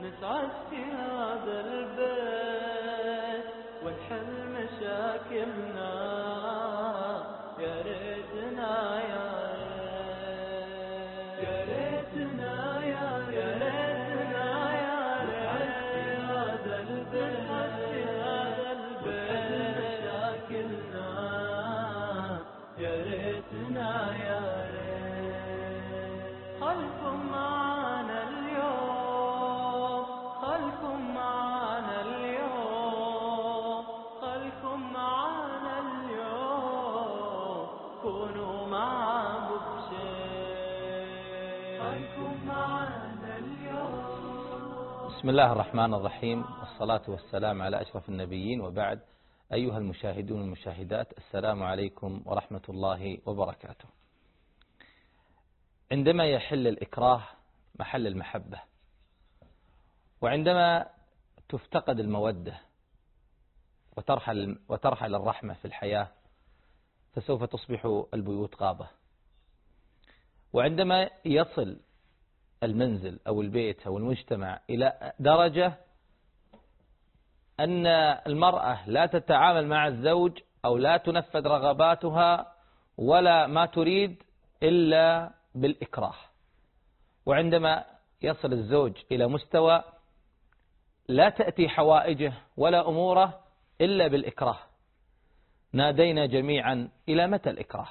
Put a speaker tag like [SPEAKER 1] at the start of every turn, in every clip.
[SPEAKER 1] نسعد في هذا البيت ونحل مشاكلنا، يا ريتنا يا ريت، يا ريتنا يا ريتنا يا ريت في هذا البيت ونحل مشاكلنا، يا ريتنا يا ريت. خلكم معنا اليوم، خلكم معنا اليوم، خلكم معنا اليوم، كونوا معه بشيء، خلكم معنا اليوم.
[SPEAKER 2] بسم الله الرحمن الرحيم، والصلاة والسلام على أشرف النبيين، وبعد. أيها المشاهدون والمشاهدات، السلام عليكم ورحمة الله وبركاته. عندما يحل الإكراه محل المحبة، وعندما تفتقد المودة وترحل الرحمة في الحياة، فسوف تصبح البيوت غابة. وعندما يصل المنزل أو البيت أو المجتمع إلى درجة أن المرأة لا تتعامل مع الزوج أو لا تنفذ رغباتها ولا ما تريد إلا بالإكراه، وعندما يصل الزوج إلى مستوى لا تأتي حوائجه ولا أموره إلا بالإكراه، نادينا جميعا: إلى متى الإكراه؟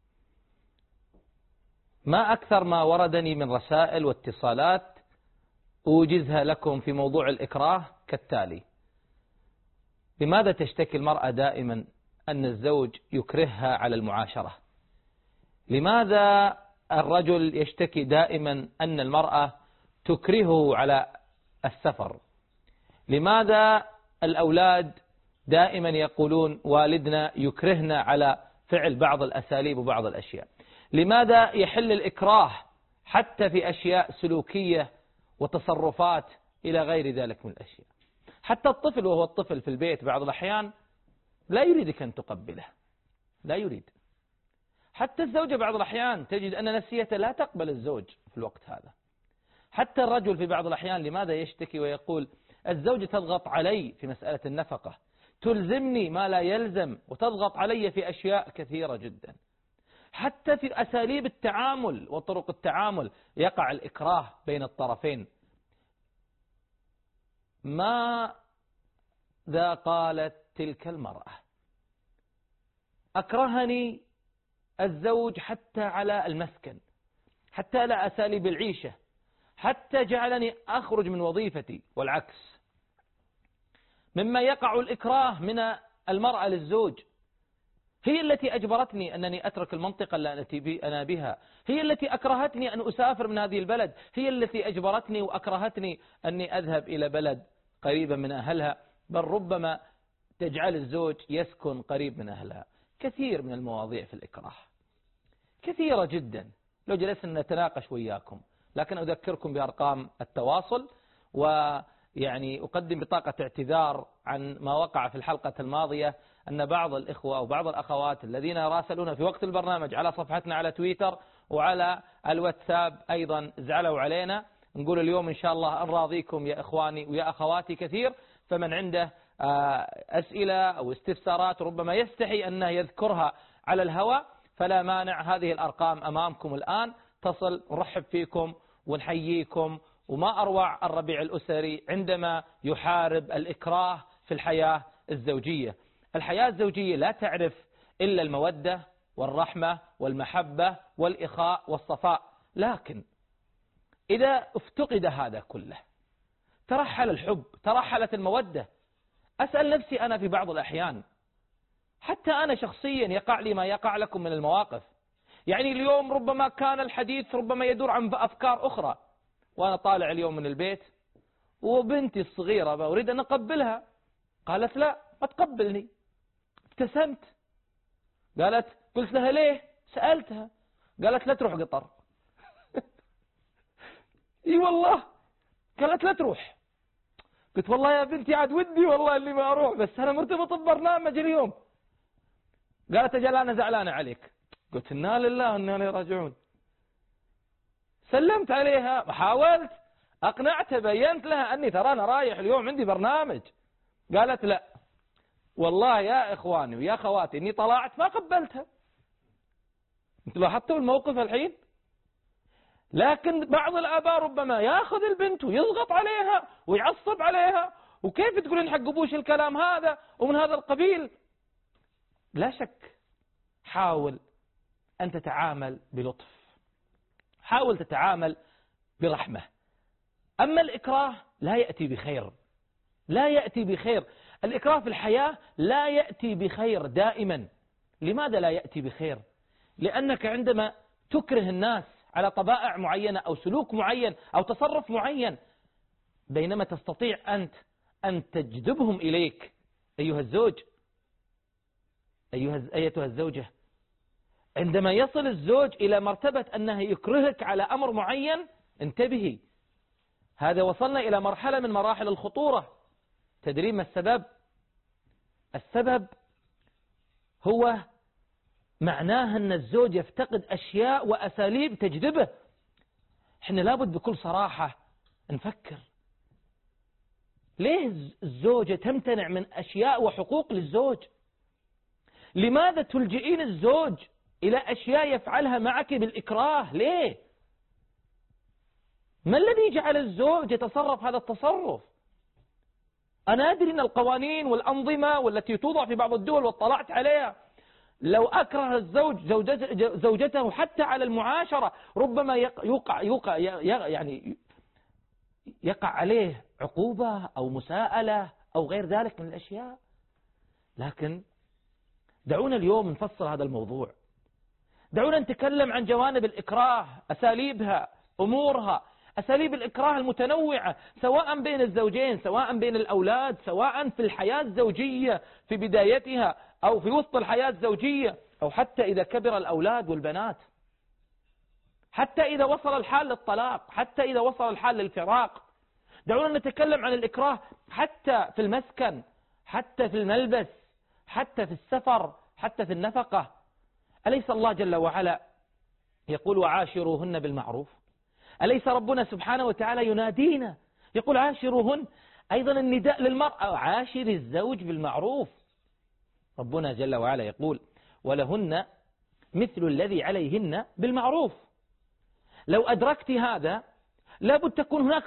[SPEAKER 2] ما أكثر ما وردني من رسائل واتصالات أوجزها لكم في موضوع الإكراه كالتالي: لماذا تشتكي المرأة دائما أن الزوج يكرهها على المعاشرة؟ لماذا الرجل يشتكي دائما أن المرأة تكرهه على السفر؟ لماذا الأولاد دائما يقولون والدنا يكرهنا على فعل بعض الأساليب وبعض الأشياء؟ لماذا يحل الإكراه حتى في أشياء سلوكية وتصرفات إلى غير ذلك من الأشياء؟ حتى الطفل وهو الطفل في البيت بعض الأحيان لا يريدك أن تقبله، لا يريد. حتى الزوجة بعض الأحيان تجد أن نفسيته لا تقبل الزوج في الوقت هذا. حتى الرجل في بعض الأحيان لماذا يشتكي ويقول: الزوجة تضغط علي في مسألة النفقة، تلزمني ما لا يلزم، وتضغط علي في أشياء كثيرة جدا. حتى في أساليب التعامل وطرق التعامل يقع الإكراه بين الطرفين. ماذا قالت تلك المرأة؟ أكرهني الزوج حتى على المسكن، حتى على أساليب العيشة، حتى جعلني أخرج من وظيفتي، والعكس. مما يقع الإكراه من المرأة للزوج. هي التي أجبرتني أنني أترك المنطقة التي أنا بها، هي التي أكرهتني أن أسافر من هذه البلد، هي التي أجبرتني وأكرهتني أني أذهب إلى بلد قريبا من أهلها، بل ربما تجعل الزوج يسكن قريب من أهلها. كثير من المواضيع في الإكراه، كثيرة جدا، لو جلسنا نتناقش وياكم. لكن أذكركم بأرقام التواصل، ويعني أقدم بطاقة اعتذار عن ما وقع في الحلقة الماضية، أن بعض الإخوة أو بعض الأخوات الذين راسلونا في وقت البرنامج على صفحتنا على تويتر وعلى الواتساب أيضا زعلوا علينا. نقول اليوم إن شاء الله نراضيكم يا إخواني ويا أخواتي كثير، فمن عنده أسئلة أو استفسارات ربما يستحي أنه يذكرها على الهواء، فلا مانع، هذه الأرقام أمامكم الآن، تصل، نرحب فيكم ونحييكم. وما أروع الربيع الأسري عندما يحارب الإكراه في الحياة الزوجية. الحياة الزوجية لا تعرف إلا المودة والرحمة والمحبة والإخاء والصفاء، لكن إذا افتقد هذا كله، ترحل الحب، ترحلت المودة. أسأل نفسي أنا في بعض الأحيان، حتى أنا شخصيا يقع لي ما يقع لكم من المواقف. يعني اليوم ربما كان الحديث ربما يدور عن أفكار أخرى، وأنا طالع اليوم من البيت وبنتي الصغيرة أريد أن أقبلها، قالت: لا ما تقبلني. ابتسمت، قلت لها: ليه؟ سألتها، قالت: لا تروح قطر. اي والله، قالت: لا تروح. قلت: والله يا بنتي عاد ودي والله اللي ما أروح، بس أنا مرتبط ببرنامج اليوم. قالت: أجل أنا زعلانة عليك. قلت: إنا لله وإنا إليه راجعون. سلمت عليها وحاولت أقنعتها، بينت لها أني ترى أنا رايح اليوم عندي برنامج. قالت لا والله يا إخواني ويا خواتي إني طلعت ما قبلتها. انتوا لاحظتوا الموقف الحين؟ لكن بعض الآباء ربما ياخذ البنت ويضغط عليها ويعصب عليها، وكيف تقولين حق أبوش الكلام هذا ومن هذا القبيل. لا شك حاول أن تتعامل بلطف، حاول تتعامل برحمة. أما الإكراه لا يأتي بخير، لا يأتي بخير. الإكراه في الحياة لا يأتي بخير دائما. لماذا لا يأتي بخير؟ لأنك عندما تكره الناس على طبائع معينة أو سلوك معين أو تصرف معين، بينما تستطيع أنت أن تجذبهم إليك أيها الزوج، أيتها الزوجة. عندما يصل الزوج إلى مرتبة أنه يكرهك على أمر معين، انتبهي، هذا وصلنا إلى مرحلة من مراحل الخطورة. تدري ما السبب؟ السبب هو معناه أن الزوج يفتقد أشياء وأساليب تجذبه. احنا لابد بكل صراحة نفكر، ليه الزوجة تمتنع من أشياء وحقوق للزوج؟ لماذا تلجئين الزوج إلى أشياء يفعلها معك بالإكراه؟ ليه؟ ما الذي جعل الزوج يتصرف هذا التصرف؟ أنا أدري أن القوانين والأنظمة والتي توضع في بعض الدول واطلعت عليها، لو أكره الزوج زوجته حتى على المعاشرة ربما يقع عليه عقوبة أو مساءلة أو غير ذلك من الأشياء. لكن دعونا اليوم نفصل هذا الموضوع، دعونا نتكلم عن جوانب الإكراه، أساليبها، أمورها، أساليب الإكراه المتنوعة، سواء بين الزوجين، سواء بين الأولاد، سواء في الحياة الزوجية في بدايتها أو في وسط الحياة الزوجية، أو حتى إذا كبر الأولاد والبنات، حتى إذا وصل الحال للطلاق، حتى إذا وصل الحال للفراق. دعونا نتكلم عن الإكراه حتى في المسكن، حتى في الملبس، حتى في السفر، حتى في النفقة. أليس الله جل وعلا يقول وعاشروهن بالمعروف؟ أليس ربنا سبحانه وتعالى ينادينا يقول عاشروهن؟ أيضا النداء للمرأة عاشر الزوج بالمعروف. ربنا جل وعلا يقول ولهن مثل الذي عليهن بالمعروف. لو أدركت هذا لابد تكون هناك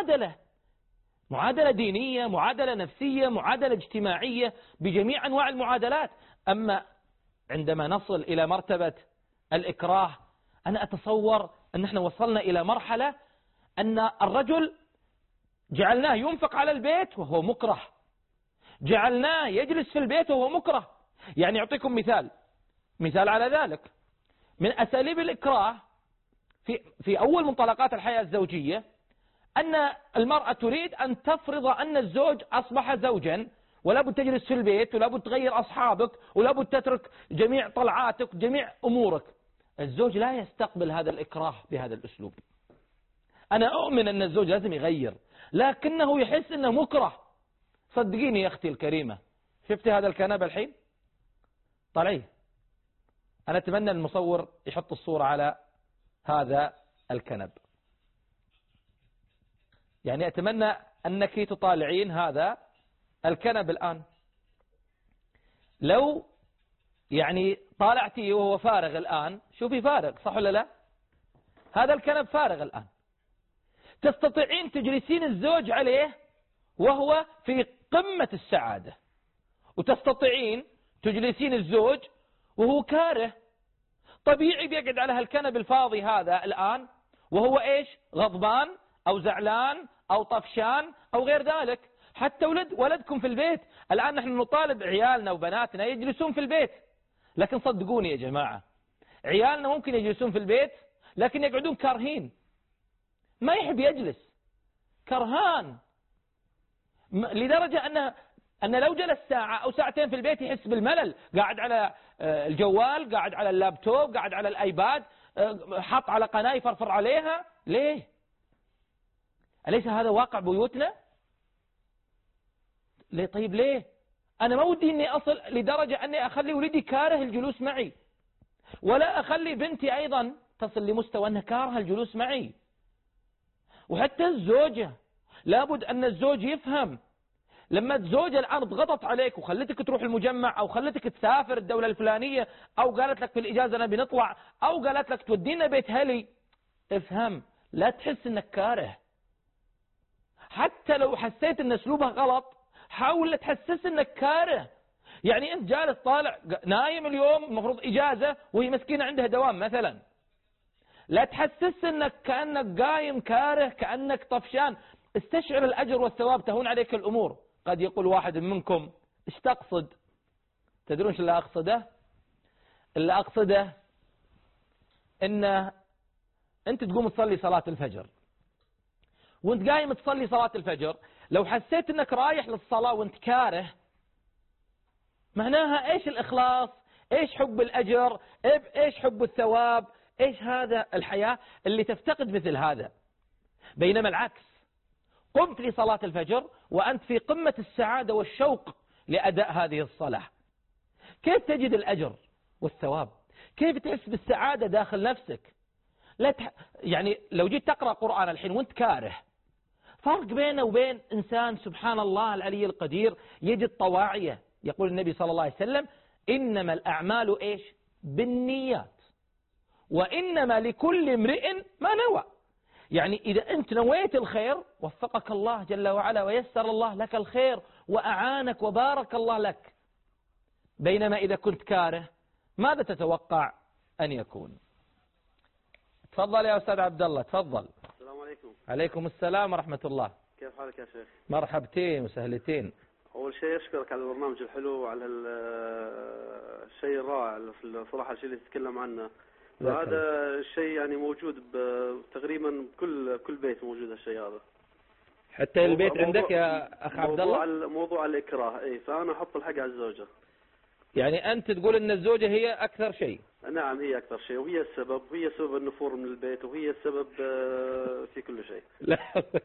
[SPEAKER 2] معادلة دينية، معادلة نفسية، معادلة اجتماعية، بجميع أنواع المعادلات. أما عندما نصل إلى مرتبة الإكراه، أنا أتصور أن احنا وصلنا إلى مرحلة أن الرجل جعلناه ينفق على البيت وهو مكره، جعلناه يجلس في البيت وهو مكره. يعني أعطيكم مثال على ذلك. من أساليب الإكراه في أول منطلقات الحياة الزوجية أن المرأة تريد أن تفرض أن الزوج أصبح زوجا، ولا بد تجلس في البيت، ولا بد تغير أصحابك، ولا بد تترك جميع طلعاتك، جميع أمورك. الزوج لا يستقبل هذا الإكراه بهذا الأسلوب. أنا أؤمن أن الزوج لازم يغير، لكنه يحس أنه مكره. صدقيني يا أختي الكريمة، شفتي هذا الكنبة الحين؟ طلعيه. أنا أتمنى المصور يحط الصورة على هذا الكنب. يعني أتمنى أنك تطالعين هذا الكنب الآن. لو يعني طالعتي وهو فارغ الآن، شوفي فارغ صح ولا لا؟ هذا الكنب فارغ الآن. تستطيعين تجلسين الزوج عليه وهو في قمة السعادة، وتستطيعين تجلسين الزوج وهو كاره. طبيعي بيقعد على هالكنب الفاضي هذا الآن وهو إيش؟ غضبان أو زعلان أو طفشان أو غير ذلك. حتى ولدكم في البيت الآن نحن نطالب عيالنا وبناتنا يجلسون في البيت، لكن صدقوني يا جماعة عيالنا ممكن يجلسون في البيت لكن يقعدون كارهين، ما يحب يجلس، كرهان، لدرجة أن لو جلس ساعة أو ساعتين في البيت يحس بالملل. قاعد على الجوال، قاعد على اللابتوب، قاعد على الآيباد، حط على قناة يفرفر عليها. ليه؟ أليس هذا واقع بيوتنا؟ ليه؟ طيب ليه؟ أنا ما ودي أني أصل لدرجة أني أخلي ولدي كاره الجلوس معي، ولا أخلي بنتي أيضا تصل لمستوى أنها كارهة الجلوس معي. وحتى الزوجة لابد أن الزوج يفهم. لما الزوجة الآن ضغطت عليك وخلتك تروح المجمع أو خلتك تسافر الدولة الفلانية أو قالت لك في الإجازة أنا بنطلع أو قالت لك تودينا بيت هلي، افهم، لا تحس أنك كاره. حتى لو حسيت أن أسلوبها غلط حاول لا تحسس أنك كاره. يعني أنت جالس طالع نايم اليوم المفروض إجازة وهي مسكينة عندها دوام مثلا، لا تحسس أنك كأنك قايم كاره كأنك طفشان. استشعر الأجر والثواب، تهون عليك الأمور. قد يقول واحد منكم ايش تقصد؟ تدرون ايش اللي أقصده؟ اللي أقصده إن أنت تقوم تصلي صلاة الفجر، وانت قايم تصلي صلاة الفجر لو حسيت أنك رايح للصلاة وانت كاره، معناها ايش الإخلاص؟ ايش حب الأجر؟ ايش حب الثواب؟ ايش هذا الحياة اللي تفتقد مثل هذا؟ بينما العكس، قمت لصلاة الفجر وأنت في قمة السعادة والشوق لأداء هذه الصلاة، كيف تجد الأجر والثواب؟ كيف تحس بالسعادة داخل نفسك؟ يعني لو جيت تقرأ قرآن الحين وانت كاره، فرق بينه وبين إنسان سبحان الله العلي القدير يجد طواعية. يقول النبي صلى الله عليه وسلم إنما الأعمال إيش؟ بالنيات، وإنما لكل امرئ ما نوى. يعني إذا أنت نويت الخير وفقك الله جل وعلا ويسر الله لك الخير وأعانك وبارك الله لك. بينما إذا كنت كاره ماذا تتوقع أن يكون؟ تفضل يا أستاذ عبد الله، تفضل.
[SPEAKER 3] السلام عليكم.
[SPEAKER 2] عليكم السلام ورحمة الله.
[SPEAKER 3] كيف حالك يا شيخ؟
[SPEAKER 2] مرحبتين وسهلتين.
[SPEAKER 3] أول شيء أشكرك على البرنامج الحلو وعلى الشيء الرائع الصراحة الشيء اللي تتكلم عنه. هذا الشيء يعني موجود تقريبا كل بيت موجود الشيء هذا.
[SPEAKER 2] حتى البيت عندك يا أخ عبد الله؟
[SPEAKER 3] موضوع الإكراه، إيه، فأنا أحط الحق على الزوجة.
[SPEAKER 2] يعني أنت تقول أن الزوجة هي أكثر شيء؟
[SPEAKER 3] نعم هي أكثر شيء، وهي سبب النفور من البيت، وهي السبب في كل شيء.
[SPEAKER 2] لا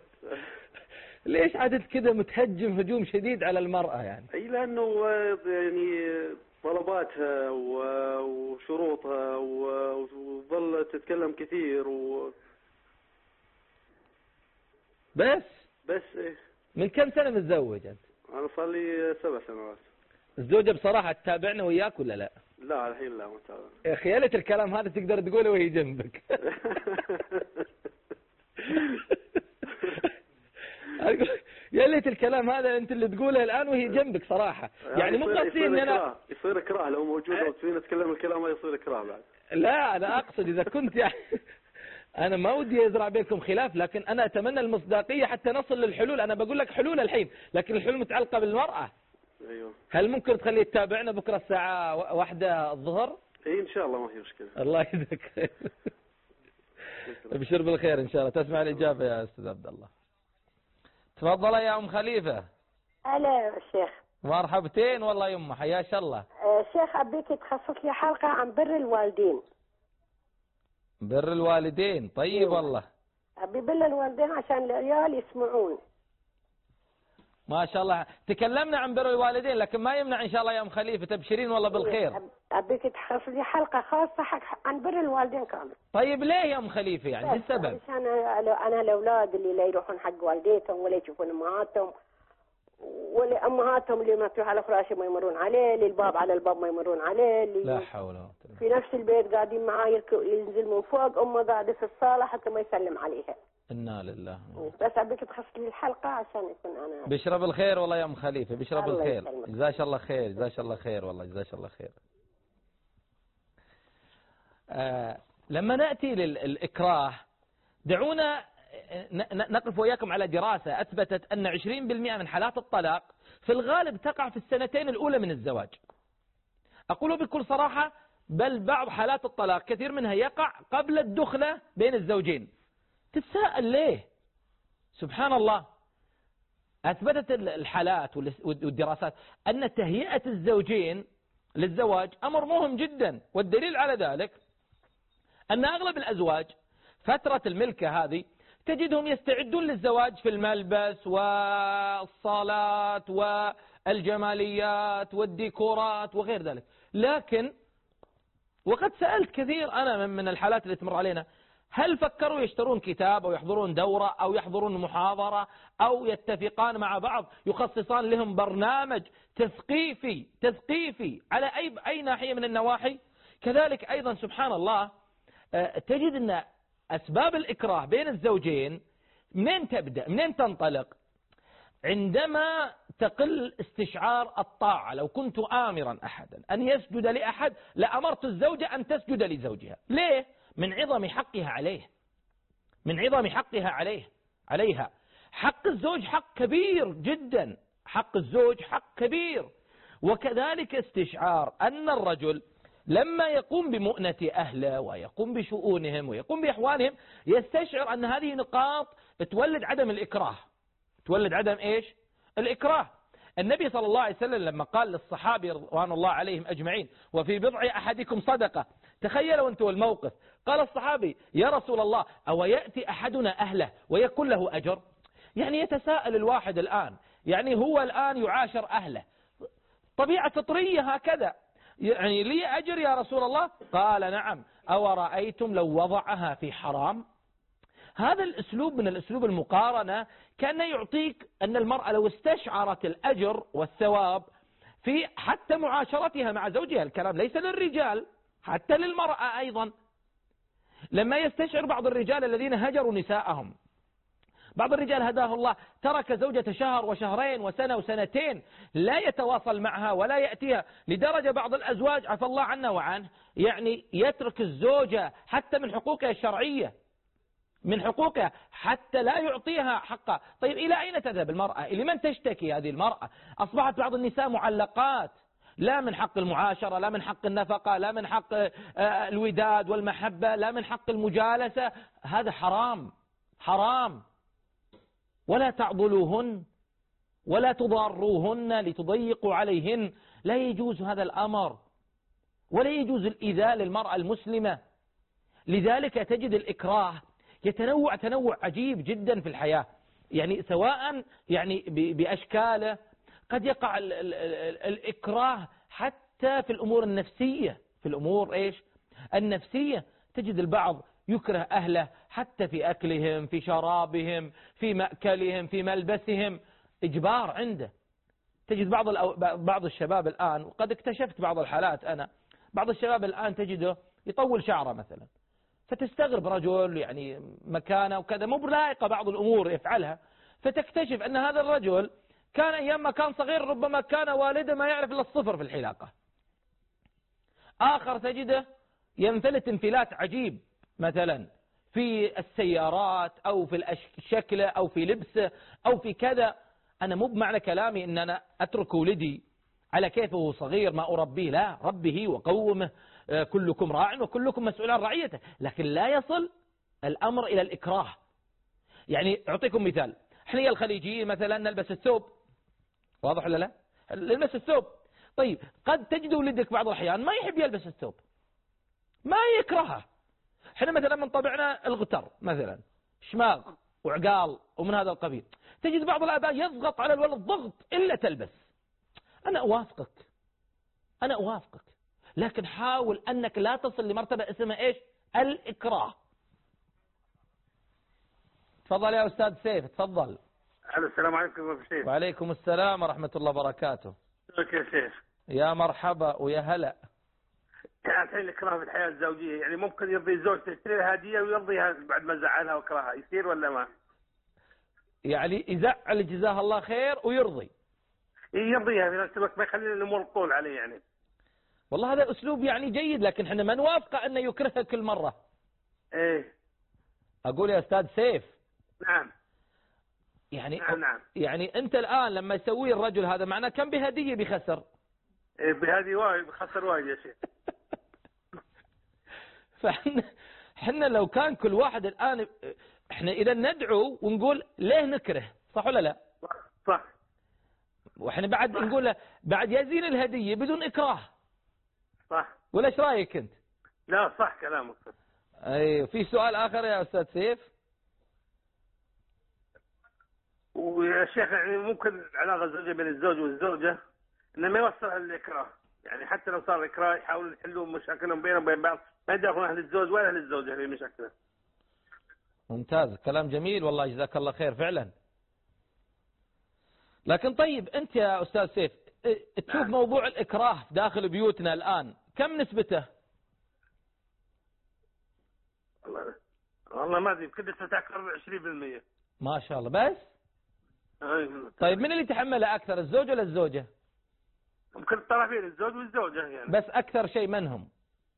[SPEAKER 2] ليش عادت كذا متهجم هجوم شديد على المرأة يعني؟
[SPEAKER 3] أي لأنه يعني طلباتها وشروطها وظل تتكلم كثير
[SPEAKER 2] بس
[SPEAKER 3] إيه.
[SPEAKER 2] من كم سنة متزوج أنت؟
[SPEAKER 3] أنا صار لي 7 سنوات.
[SPEAKER 2] الزوجة بصراحة تتابعنا وياك ولا لا؟
[SPEAKER 3] لا الحين لا ما تابع.
[SPEAKER 2] يا أخي يا ليت الكلام هذا تقدر تقوله وهي جنبك. يا ليت الكلام هذا أنت اللي تقوله الآن وهي جنبك صراحة. يعني مو قصدي إن أنا
[SPEAKER 3] يصير إكراه لو موجودة وتفينا نتكلم الكلام ما يصير إكراه بعد.
[SPEAKER 2] لا أنا أقصد إذا كنت يعني أنا ما ودي أزرع بينكم خلاف، لكن أنا أتمنى المصداقية حتى نصل للحلول. أنا بقول لك حلول الحين، لكن الحلول متعلقة بالمرأة.
[SPEAKER 3] أيوه.
[SPEAKER 2] هل ممكن تخليه تتابعنا بكرة الساعة 1 الظهر؟
[SPEAKER 3] إيه إن شاء الله ما في مشكلة.
[SPEAKER 2] الله يجزاك خير. ابشر بالخير إن شاء الله. تسمع الإجابة يا أستاذ عبد الله. تفضل يا أم خليفة.
[SPEAKER 4] هلا يا شيخ.
[SPEAKER 2] مرحبتين والله يمه، حياك الله.
[SPEAKER 4] شيخ أبيك تخصص لي حلقة عن بر الوالدين.
[SPEAKER 2] بر الوالدين، طيب والله.
[SPEAKER 4] أبي بر الوالدين عشان العيال يسمعون.
[SPEAKER 2] ما شاء الله، تكلمنا عن بر الوالدين لكن ما يمنع إن شاء الله يا أم خليفة تبشرين والله بالخير.
[SPEAKER 4] أبيك تخصص لي حلقة خاصة عن بر الوالدين كامل.
[SPEAKER 2] طيب ليه يا أم خليفة يعني؟ ايش السبب؟
[SPEAKER 4] عشان أنا الأولاد اللي لا يروحون حق والديتهم ولا يشوفون أمهاتهم، ولا أمهاتهم اللي ما تروح على فراشه ما يمرون عليه، اللي الباب على الباب ما يمرون عليه، اللي
[SPEAKER 2] لا حول ولا قوة.
[SPEAKER 4] في نفس البيت قاعدين معاه ينزل من فوق أمه قاعدة في الصالة حتى ما يسلم عليها.
[SPEAKER 2] إنا لله.
[SPEAKER 4] بس أبيك تخصص لي الحلقة عشان يكون أنا
[SPEAKER 2] بشرب الخير والله يا أم خليفة، بشرب الخير. جزاك الله خير، جزاك الله خير والله، جزاك الله خير. لما نأتي للإكراه دعونا نقف وياكم على دراسة أثبتت أن 20% من حالات الطلاق في الغالب تقع في السنتين الأولى من الزواج. أقول بكل صراحة، بل بعض حالات الطلاق كثير منها يقع قبل الدخلة بين الزوجين. تتساءل ليه؟ سبحان الله. أثبتت الحالات والدراسات أن تهيئة الزوجين للزواج أمر مهم جدا، والدليل على ذلك أن أغلب الأزواج فترة الملكة هذه تجدهم يستعدون للزواج في الملبس والصالات والجماليات والديكورات وغير ذلك. لكن وقد سألت كثير أنا من الحالات اللي تمر علينا، هل فكروا يشترون كتاب أو يحضرون دورة أو يحضرون محاضرة أو يتفقان مع بعض يخصصان لهم برنامج تثقيفي على أي ناحية من النواحي؟ كذلك أيضا سبحان الله تجد أن أسباب الإكراه بين الزوجين منين تبدأ؟ منين تنطلق؟ عندما تقل استشعار الطاعة. لو كنت آمرا أحدا أن يسجد لأحد لأمرت الزوجة أن تسجد لزوجها. ليه؟ من عظم حقها عليه، من عظم حقها عليها. حق الزوج حق كبير جدا، حق الزوج حق كبير. وكذلك استشعار أن الرجل لما يقوم بمؤنة أهله ويقوم بشؤونهم ويقوم بأحوالهم يستشعر أن هذه نقاط تولد عدم الإكراه، تولد عدم إيش؟ الإكراه. النبي صلى الله عليه وسلم لما قال للصحابة رضوان الله عليهم أجمعين وفي بضع أحدكم صدقة، تخيلوا أنتم الموقف، قال الصحابي يا رسول الله أو يأتي أحدنا أهله ويكون له أجر؟ يعني يتساءل الواحد الآن، يعني هو الآن يعاشر أهله طبيعة فطرية هكذا، يعني لي أجر يا رسول الله؟ قال نعم. أو رأيتم لو وضعها في حرام؟ هذا الأسلوب من الأسلوب المقارنة كان يعطيك أن المرأة لو استشعرت الأجر والثواب في حتى معاشرتها مع زوجها، الكلام ليس للرجال حتى للمرأة أيضا. لما يستشعر بعض الرجال الذين هجروا نساءهم، بعض الرجال هداه الله ترك زوجة شهر وشهرين وسنة وسنتين لا يتواصل معها ولا يأتيها، لدرجة بعض الأزواج عفى الله عنا وعنه يعني يترك الزوجة حتى من حقوقها الشرعية، من حقوقها حتى لا يعطيها حقها. طيب إلى أين تذهب المرأة؟ إلى من تشتكي هذه المرأة؟ أصبحت بعض النساء معلقات، لا من حق المعاشرة، لا من حق النفقة، لا من حق الوداد والمحبة، لا من حق المجالسة. هذا حرام حرام. ولا تعضلوهن ولا تضاروهن لتضيقوا عليهن، لا يجوز هذا الأمر، ولا يجوز الإيذاء للمرأة المسلمة. لذلك تجد الإكراه يتنوع تنوع عجيب جدا في الحياة، يعني سواء يعني بأشكاله. قد يقع الإكراه حتى في الأمور النفسية، في الأمور إيش؟ النفسية. تجد البعض يكره أهله حتى في أكلهم، في شرابهم، في مأكلهم، في ملبسهم، إجبار عنده. تجد بعض الشباب الآن، وقد اكتشفت بعض الحالات أنا، بعض الشباب الآن تجده يطول شعره مثلا، فتستغرب رجل يعني مكانه وكذا مو بلايقة بعض الأمور يفعلها، فتكتشف أن هذا الرجل كان أيام ما كان صغير ربما كان والده ما يعرف إلا الصفر في الحلاقة. آخر تجده ينفلت انفلات عجيب مثلا في السيارات أو في الشكل أو في لبسه أو في كذا. أنا مو بمعنى كلامي أن أنا أترك ولدي على كيفه صغير ما أربيه، لا، ربه وقومه، كلكم راع وكلكم مسؤول عن رعيته، لكن لا يصل الأمر إلى الإكراه. يعني أعطيكم مثال، احنا الخليجيين مثلا نلبس الثوب، واضح ولا لا؟ نلبس الثوب. طيب قد تجد ولدك بعض الأحيان ما يحب يلبس الثوب، ما يكرهه. احنا مثلا من طبعنا الغتر مثلا، شماغ وعقال ومن هذا القبيل. تجد بعض الآباء يضغط على الولد ضغط إلا تلبس. أنا أوافقك، لكن حاول أنك لا تصل لمرتبة اسمها إيش؟ الإكراه. تفضل يا أستاذ سيف، تفضل.
[SPEAKER 5] السلام عليكم يا شيخ.
[SPEAKER 2] وعليكم السلام ورحمة الله وبركاته.
[SPEAKER 5] كيف يا شيخ؟
[SPEAKER 2] يا مرحبا ويا هلا.
[SPEAKER 5] الحين الإكراه في الحياة الزوجية، يعني ممكن يرضي الزوج تشتري لها هدية ويرضيها بعد ما زعلها وكرهها، يصير ولا ما؟
[SPEAKER 2] يعني يزعل جزاه الله خير ويرضي.
[SPEAKER 5] يرضيها في نفس الوقت، ما يخلي الأمور طول عليه يعني.
[SPEAKER 2] والله هذا أسلوب يعني جيد، لكن احنا ما نوافقه أنه يكرهها كل مرة.
[SPEAKER 5] إيه.
[SPEAKER 2] أقول يا أستاذ سيف.
[SPEAKER 5] نعم.
[SPEAKER 2] يعني
[SPEAKER 5] نعم.
[SPEAKER 2] يعني أنت الآن لما يسوي الرجل هذا معناه كم بهدية بخسر؟
[SPEAKER 5] إيه بهذه وايد، خسر وايد يا شيخ.
[SPEAKER 2] فاحنا لو كان كل واحد الآن، احنا إذا ندعو ونقول ليه نكره، صح ولا لا؟
[SPEAKER 5] صح.
[SPEAKER 2] واحنا بعد صح. نقول له بعد يزين الهدية بدون إكراه.
[SPEAKER 5] صح.
[SPEAKER 2] ولا ايش رايك انت؟
[SPEAKER 5] لا صح كلامك.
[SPEAKER 2] اي في سؤال آخر يا أستاذ سيف؟
[SPEAKER 5] ويا شيخ يعني ممكن العلاقة الزوجية بين الزوج والزوجة انه ما يوصلها الإكراه، يعني حتى لو صار إكراه يحاولوا يحلوا مشاكلهم بينهم وبين بعض، ما يدخلون أهل الزوج ولا أهل الزوجة في مشاكلهم.
[SPEAKER 2] ممتاز، كلام جميل والله، جزاك الله خير فعلا. لكن طيب أنت يا أستاذ سيف تشوف موضوع الإكراه داخل بيوتنا الآن كم نسبته؟
[SPEAKER 5] والله ما أدري، يمكن نسبة أكثر من 20%.
[SPEAKER 2] ما شاء الله. بس طيب من اللي يتحمله أكثر، الزوج ولا الزوجة؟
[SPEAKER 5] ممكن الطرفين، الزوج والزوجة يعني.
[SPEAKER 2] بس أكثر شيء من هم؟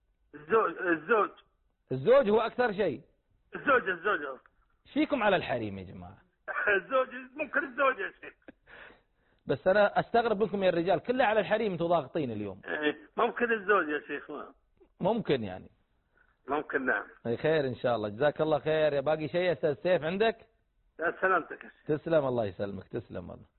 [SPEAKER 2] الزوج هو أكثر شيء.
[SPEAKER 5] الزوجة.
[SPEAKER 2] ايش فيكم على الحريم يا جماعة؟
[SPEAKER 5] الزوج ممكن الزوجة يا شيخ.
[SPEAKER 2] بس أنا أستغرب منكم يا الرجال، كله على الحريم انتوا ضاغطين اليوم.
[SPEAKER 5] ممكن الزوج يا شيخ.
[SPEAKER 2] ممكن يعني.
[SPEAKER 5] ممكن نعم.
[SPEAKER 2] خير إن شاء الله، جزاك الله خير. يا باقي شيء يا أستاذ سيف عندك؟
[SPEAKER 5] سلامتك يا شيخ.
[SPEAKER 2] تسلم، الله يسلمك، تسلم والله.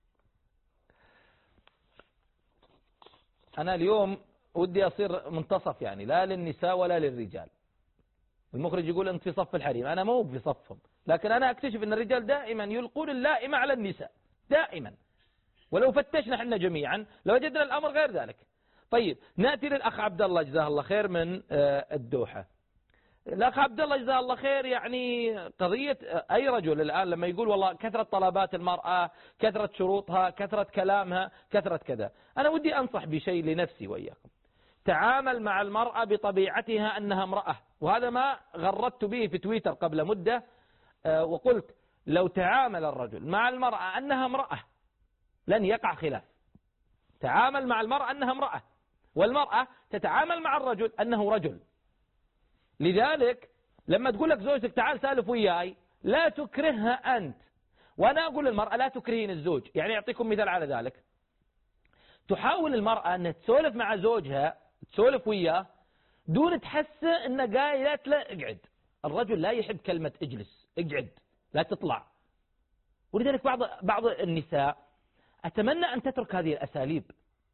[SPEAKER 2] أنا اليوم ودي أصير منتصف يعني، لا للنساء ولا للرجال. المخرج يقول أنت في صف الحريم، أنا مو في صفهم، لكن أنا أكتشف أن الرجال دائما يلقون اللائمة على النساء دائما، ولو فتشنا احنا جميعا لوجدنا الأمر غير ذلك. طيب نأتي للأخ عبد الله جزاه الله خير من الدوحة. الأخ عبد الله جزاه الله خير، يعني قضية أي رجل الآن لما يقول والله كثرة طلبات المرأة، كثرة شروطها، كثرة كلامها، كثرة كذا، أنا ودي أنصح بشيء لنفسي وإياكم. تعامل مع المرأة بطبيعتها أنها امرأة، وهذا ما غردت به في تويتر قبل مدة، وقلت لو تعامل الرجل مع المرأة أنها امرأة لن يقع خلاف. تعامل مع المرأة أنها امرأة، والمرأة تتعامل مع الرجل أنه رجل. لذلك لما تقول لك زوجتك تعال سالف وياي، لا تكرهها أنت. وأنا أقول للمرأة لا تكرهين الزوج. يعني أعطيكم مثال على ذلك. تحاول المرأة أن تسولف مع زوجها، تسولف وياه دون تحسه أنه قايلت له اقعد. الرجل لا يحب كلمة اجلس، اقعد، لا تطلع. ولذلك بعض النساء أتمنى أن تترك هذه الأساليب.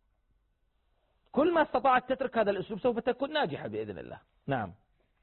[SPEAKER 2] كل ما استطاعت تترك هذا الأسلوب سوف تكون ناجحة بإذن الله. نعم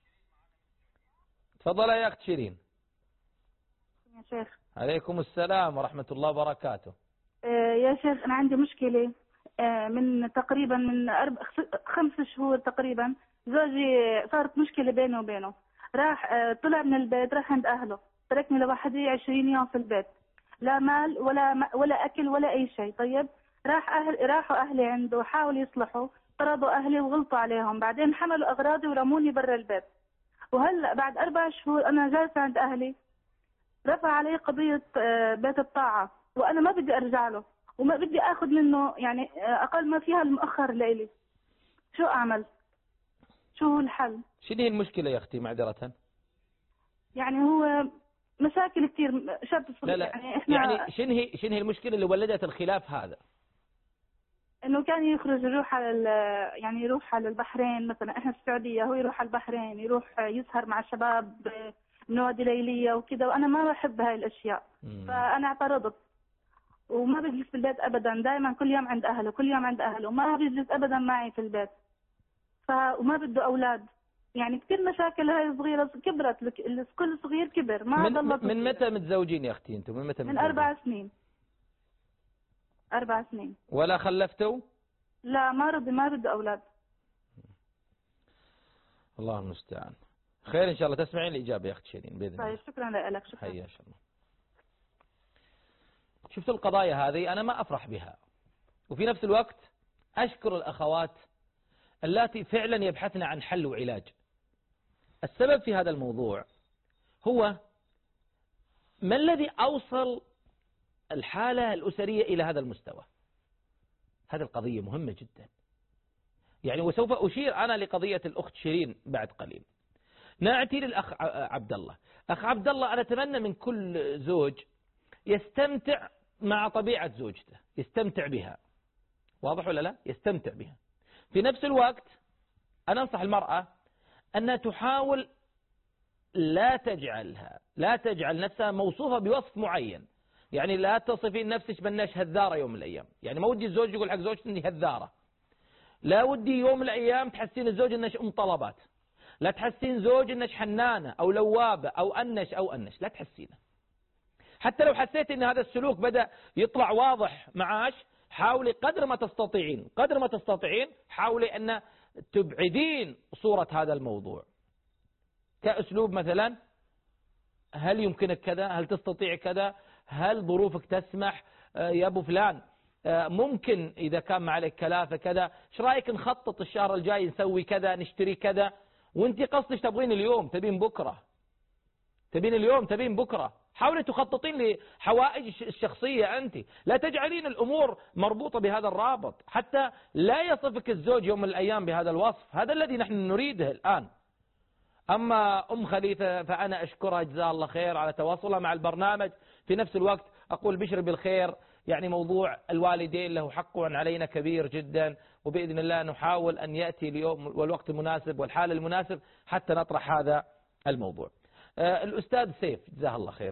[SPEAKER 2] تفضل يا أخت شيرين.
[SPEAKER 6] يا شيخ.
[SPEAKER 2] عليكم السلام ورحمة الله وبركاته.
[SPEAKER 6] يا شيخ أنا عندي مشكلة من تقريبا من 5 شهور تقريبا. زوجي صارت مشكلة بينه وبينه، راح طلع من البيت، راح عند أهله، تركني لوحدي 20 يوم في البيت، لا مال ولا أكل ولا أي شيء. طيب راحوا أهلي عنده، حاولوا يصلحوا، طردوا أهلي وغلطوا عليهم، بعدين حملوا أغراضي ورموني برا البيت. وهلأ بعد 4 شهور أنا جالسة عند أهلي، رفع علي قضية بيت الطاعة، وأنا ما بدي أرجع له وما بدي أخذ منه يعني أقل ما فيها المؤخر لإلي. شو أعمل؟ شو هو الحل؟
[SPEAKER 2] شنو هي المشكلة يا أختي معذرة؟
[SPEAKER 6] يعني هو مشاكل كثير، شاب صغير.
[SPEAKER 2] لا
[SPEAKER 6] يعني إحنا
[SPEAKER 2] يعني شنو هي المشكلة اللي ولدت الخلاف هذا؟
[SPEAKER 6] إنه كان يخرج يروح يعني يروح على البحرين مثلا، إحنا في السعودية، هو يروح على البحرين، يروح يسهر مع الشباب نوادي ليلية وكذا، وأنا ما بحب هاي الأشياء. فأنا اعترضت وما بجلس في البيت أبدا، دائما كل يوم عند أهله، كل يوم عند أهله، ما بيجلس أبدا معي في البيت. وما بده أولاد، يعني كثير مشاكل هاي صغيرة كبرت، كل صغير كبر. ما
[SPEAKER 2] من متى متزوجين يا أختي أنتم؟ من متى
[SPEAKER 6] من 4 سنين. 4 سنين.
[SPEAKER 2] ولا خلفتوا؟
[SPEAKER 6] لا ما بده أولاد.
[SPEAKER 2] الله المستعان. خير إن شاء الله تسمعين الإجابة يا أخت شيرين بإذن الله.
[SPEAKER 6] طيب شكرا لك. شكرا.
[SPEAKER 2] حيا الله. شفت القضايا هذه أنا ما أفرح بها، وفي نفس الوقت أشكر الأخوات اللاتي فعلا يبحثن عن حل وعلاج. السبب في هذا الموضوع هو ما الذي أوصل الحالة الأسرية إلى هذا المستوى. هذه القضية مهمة جدا يعني، وسوف أشير أنا لقضية الأخت شيرين بعد قليل. نأتي للأخ عبد الله. أخ عبد الله، أنا أتمنى من كل زوج يستمتع مع طبيعة زوجته، يستمتع بها، واضح ولا لا؟ يستمتع بها. في نفس الوقت أنا أنصح المرأة أنها تحاول لا تجعل نفسها موصوفة بوصف معين. يعني لا تصفين نفسك بأنك هذارة يوم من الأيام. يعني ما ودي الزوج يقول حق زوجته أني هذارة. لا ودي يوم من الأيام تحسين الزوج أنك أم طلبات. لا تحسين زوج أنك حنانة أو لوابة أو أنش. لا تحسينه. حتى لو حسيت أن هذا السلوك بدأ يطلع واضح معاش، حاولي قدر ما تستطيعين حاولي أن تبعدين صورة هذا الموضوع. كأسلوب مثلا هل يمكنك كذا؟ هل تستطيع كذا؟ هل ظروفك تسمح؟ يا أبو فلان ممكن إذا كان ما عليك كلافة كذا، ايش رأيك نخطط الشهر الجاي نسوي كذا، نشتري كذا، وانت قصدك تبغين اليوم تبين بكرة، تبين اليوم تبين بكرة. حاولي تخططين لحوائج الشخصية أنت، لا تجعلين الأمور مربوطة بهذا الرابط حتى لا يصفك الزوج يوم من الأيام بهذا الوصف. هذا الذي نحن نريده الآن. أما أم خليفة فأنا أشكرها جزاها الله خير على تواصلها مع البرنامج. في نفس الوقت أقول بشر بالخير، يعني موضوع الوالدين له حق علينا كبير جدا، وبإذن الله نحاول أن يأتي اليوم والوقت المناسب والحال المناسب حتى نطرح هذا الموضوع. الأستاذ سيف جزاه الله خير،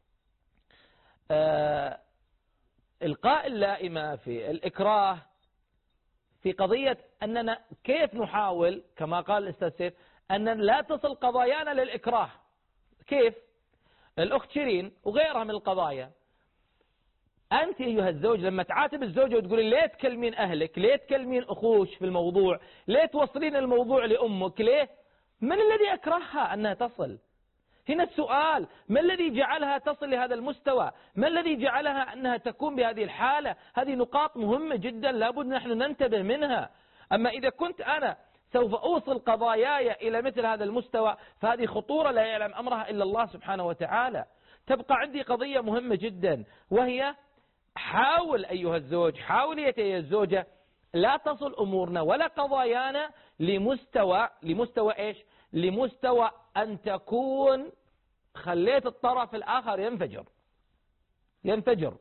[SPEAKER 2] إلقاء اللائمة في الإكراه في قضية أننا كيف نحاول كما قال الأستاذ سيف أن لا تصل قضايانا للإكراه. كيف؟ الأخت شيرين وغيرها من القضايا، أنت أيها الزوج لما تعاتب الزوجة وتقولين ليه تكلمين أهلك، ليه تكلمين أخوش في الموضوع، ليه توصلين الموضوع لأمك، ليه؟ من الذي أكرهها أنها تصل؟ هنا السؤال، ما الذي جعلها تصل لهذا المستوى؟ ما الذي جعلها أنها تكون بهذه الحالة؟ هذه نقاط مهمة جدا لابد نحن ننتبه منها. أما إذا كنت أنا سوف أوصل قضاياي إلى مثل هذا المستوى فهذه خطورة لا يعلم أمرها إلا الله سبحانه وتعالى. تبقى عندي قضية مهمة جدا، وهي حاول أيها الزوج، حاولي يا الزوجة لا تصل أمورنا ولا قضايانا لمستوى إيش؟ لمستوى أن تكون خليت الطرف الآخر ينفجر.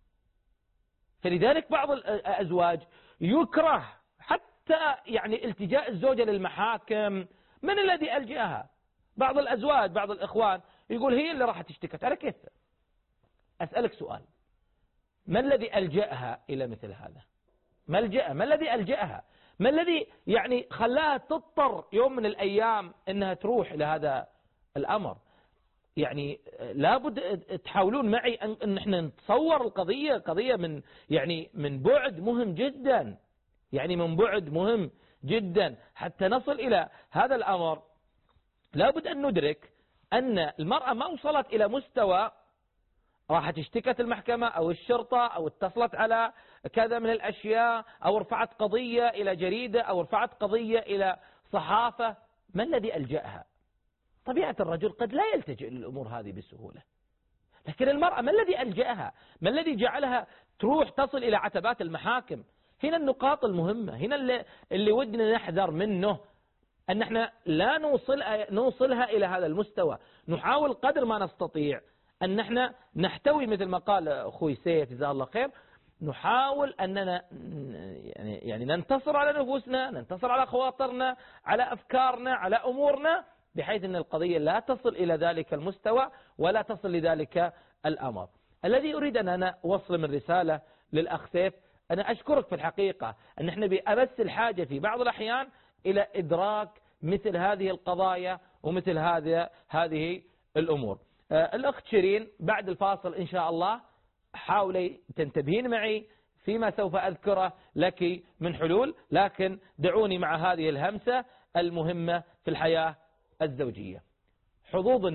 [SPEAKER 2] فلذلك بعض الأزواج يكره حتى يعني التجاء الزوجة للمحاكم. من الذي ألجأها؟ بعض الأزواج بعض الإخوان يقول هي اللي راح تشتكت. على كيف؟ أسألك سؤال، ما الذي ألجأها إلى مثل هذا؟ ما الذي ألجأها؟ ما الذي يعني خلاها تضطر يوم من الأيام أنها تروح إلى هذا الأمر؟ يعني لابد تحاولون معي أن احنا نتصور القضية قضية من بعد مهم جدا، يعني من بعد مهم جدا حتى نصل إلى هذا الأمر. لابد أن ندرك أن المرأة ما وصلت إلى مستوى راحت اشتكت المحكمة أو الشرطة أو اتصلت على كذا من الأشياء أو رفعت قضية إلى جريدة أو رفعت قضية إلى صحافة. ما الذي ألجأها؟ طبيعة الرجل قد لا يلتجئ للأمور هذه بسهولة، لكن المرأة ما الذي ألجأها؟ ما الذي جعلها تروح تصل إلى عتبات المحاكم؟ هنا النقاط المهمة، هنا اللي ودنا نحذر منه، أن احنا لا نوصلها إلى هذا المستوى. نحاول قدر ما نستطيع أن احنا نحتوي مثل ما قال أخوي سيف جزاه الله خير، نحاول أننا يعني ننتصر على نفوسنا، ننتصر على خواطرنا، على أفكارنا، على أمورنا، بحيث أن القضية لا تصل إلى ذلك المستوى ولا تصل لذلك الأمر. الذي أريد أن أنا أوصل من رسالة للأخ سيف، أنا أشكرك في الحقيقة أن احنا بأمس الحاجة في بعض الأحيان إلى إدراك مثل هذه القضايا ومثل هذه الأمور. الأخت شيرين بعد الفاصل إن شاء الله حاولي تنتبهين معي فيما سوف أذكره لك من حلول، لكن دعوني مع هذه الهمسة المهمة في الحياة الزوجية. حظوظ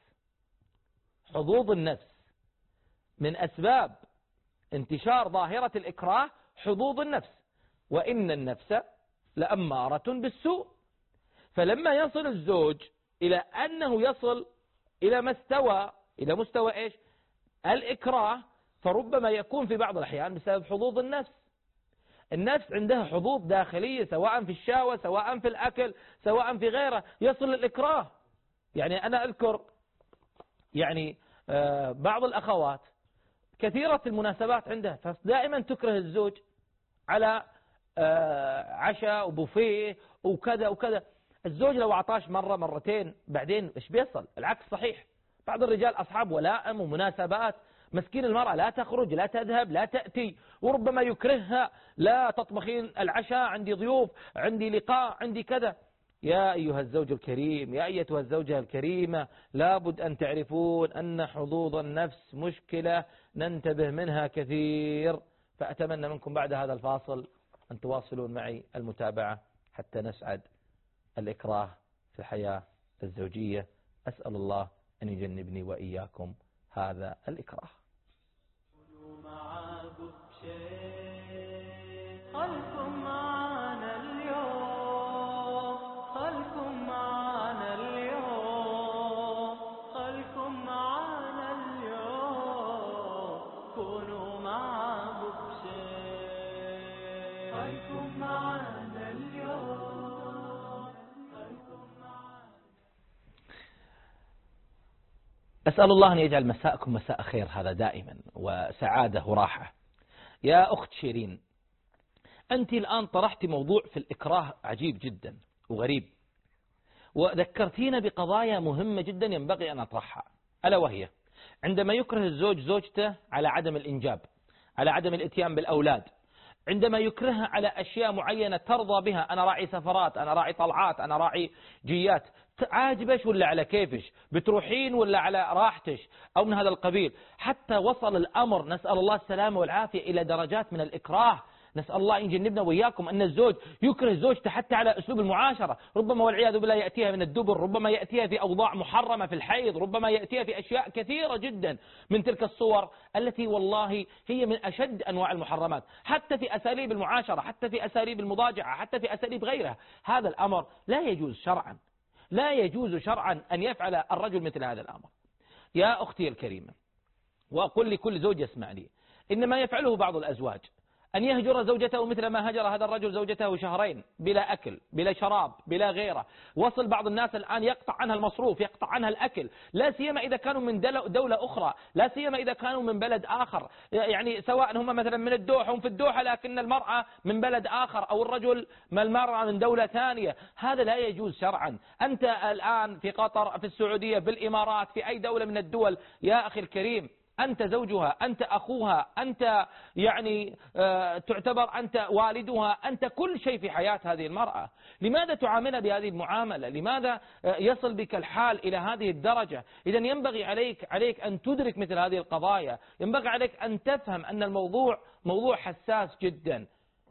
[SPEAKER 2] النفس من أسباب انتشار ظاهرة الإكراه. حظوظ النفس، وإن النفس لأمارة بالسوء. فلما يصل الزوج إلى أنه يصل إلى مستوى إيش؟ الإكراه، فربما يكون في بعض الأحيان بسبب حظوظ النفس. النفس عندها حظوظ داخلية سواء في الشهوة سواء في الأكل سواء في غيره، يصل الإكراه. يعني أنا أذكر يعني بعض الأخوات كثيرة المناسبات عندها، فدائما تكره الزوج على عشاء وبوفيه وكذا وكذا. الزوج لو أعطاش مرة مرتين بعدين إيش بيصل؟ العكس صحيح. بعض الرجال أصحاب ولائم ومناسبات، مسكين المرأة لا تخرج لا تذهب لا تأتي، وربما يكرهها، لا تطبخين العشاء، عندي ضيوف، عندي لقاء، عندي كذا. يا أيها الزوج الكريم، يا أيتها الزوجة الكريمة، لابد أن تعرفون أن حظوظ النفس مشكلة ننتبه منها كثير. فأتمنى منكم بعد هذا الفاصل أن تواصلون معي المتابعة حتى نسعد الإكراه في الحياة الزوجية. أسأل الله أن يجنبني وإياكم هذا الإكراه.
[SPEAKER 1] خلكم معنا اليوم، خلكم معنا اليوم، خلكم معنا اليوم، كونوا معه بشيء. خلكم معنا اليوم، خلكم معنا.
[SPEAKER 2] أسأل الله أن يجعل مساءكم مساء خير، هذا دائما، وسعادة وراحة. يا أخت شيرين، أنت الآن طرحت موضوع في الإكراه عجيب جدا وغريب، وذكرتينا بقضايا مهمة جدا ينبغي أن أطرحها، ألا وهي عندما يكره الزوج زوجته على عدم الإنجاب، على عدم الإتيان بالأولاد، عندما يكرهها على أشياء معينة ترضى بها، أنا راعي سفرات، أنا راعي طلعات، أنا راعي جيات، عاجبش ولا على كيفش، بتروحين ولا على راحتش، أو من هذا القبيل. حتى وصل الأمر، نسأل الله السلامة والعافية، إلى درجات من الإكراه. نسأل الله أن يجنبنا وإياكم أن الزوج يكره زوجته حتى على أسلوب المعاشرة، ربما والعياذ بالله يأتيها من الدبر، ربما يأتيها في أوضاع محرمة في الحيض، ربما يأتيها في أشياء كثيرة جدا من تلك الصور التي والله هي من أشد أنواع المحرمات، حتى في أساليب المعاشرة، حتى في أساليب المضاجعة، حتى في أساليب غيرها. هذا الأمر لا يجوز شرعا، لا يجوز شرعا أن يفعل الرجل مثل هذا الأمر. يا أختي الكريمة، وأقول لكل زوج يسمع لي، إنما يفعله بعض الأزواج أن يهجر زوجته مثل ما هجر هذا الرجل زوجته شهرين بلا أكل بلا شراب بلا غيره. وصل بعض الناس الآن يقطع عنها المصروف، يقطع عنها الأكل، لا سيما إذا كانوا من دولة أخرى، لا سيما إذا كانوا من بلد آخر، يعني سواء هم مثلا من الدوحة، هم في الدوحة لكن المرأة من بلد آخر، أو الرجل من المرأة من دولة ثانية. هذا لا يجوز شرعا. أنت الآن في قطر، في السعودية، في الإمارات، في أي دولة من الدول، يا أخي الكريم، أنت زوجها، أنت أخوها، أنت يعني تعتبر أنت والدها، أنت كل شيء في حياة هذه المرأة. لماذا تعاملها بهذه المعاملة؟ لماذا يصل بك الحال إلى هذه الدرجة؟ إذا ينبغي عليك أن تدرك مثل هذه القضايا، ينبغي عليك أن تفهم أن الموضوع موضوع حساس جدا.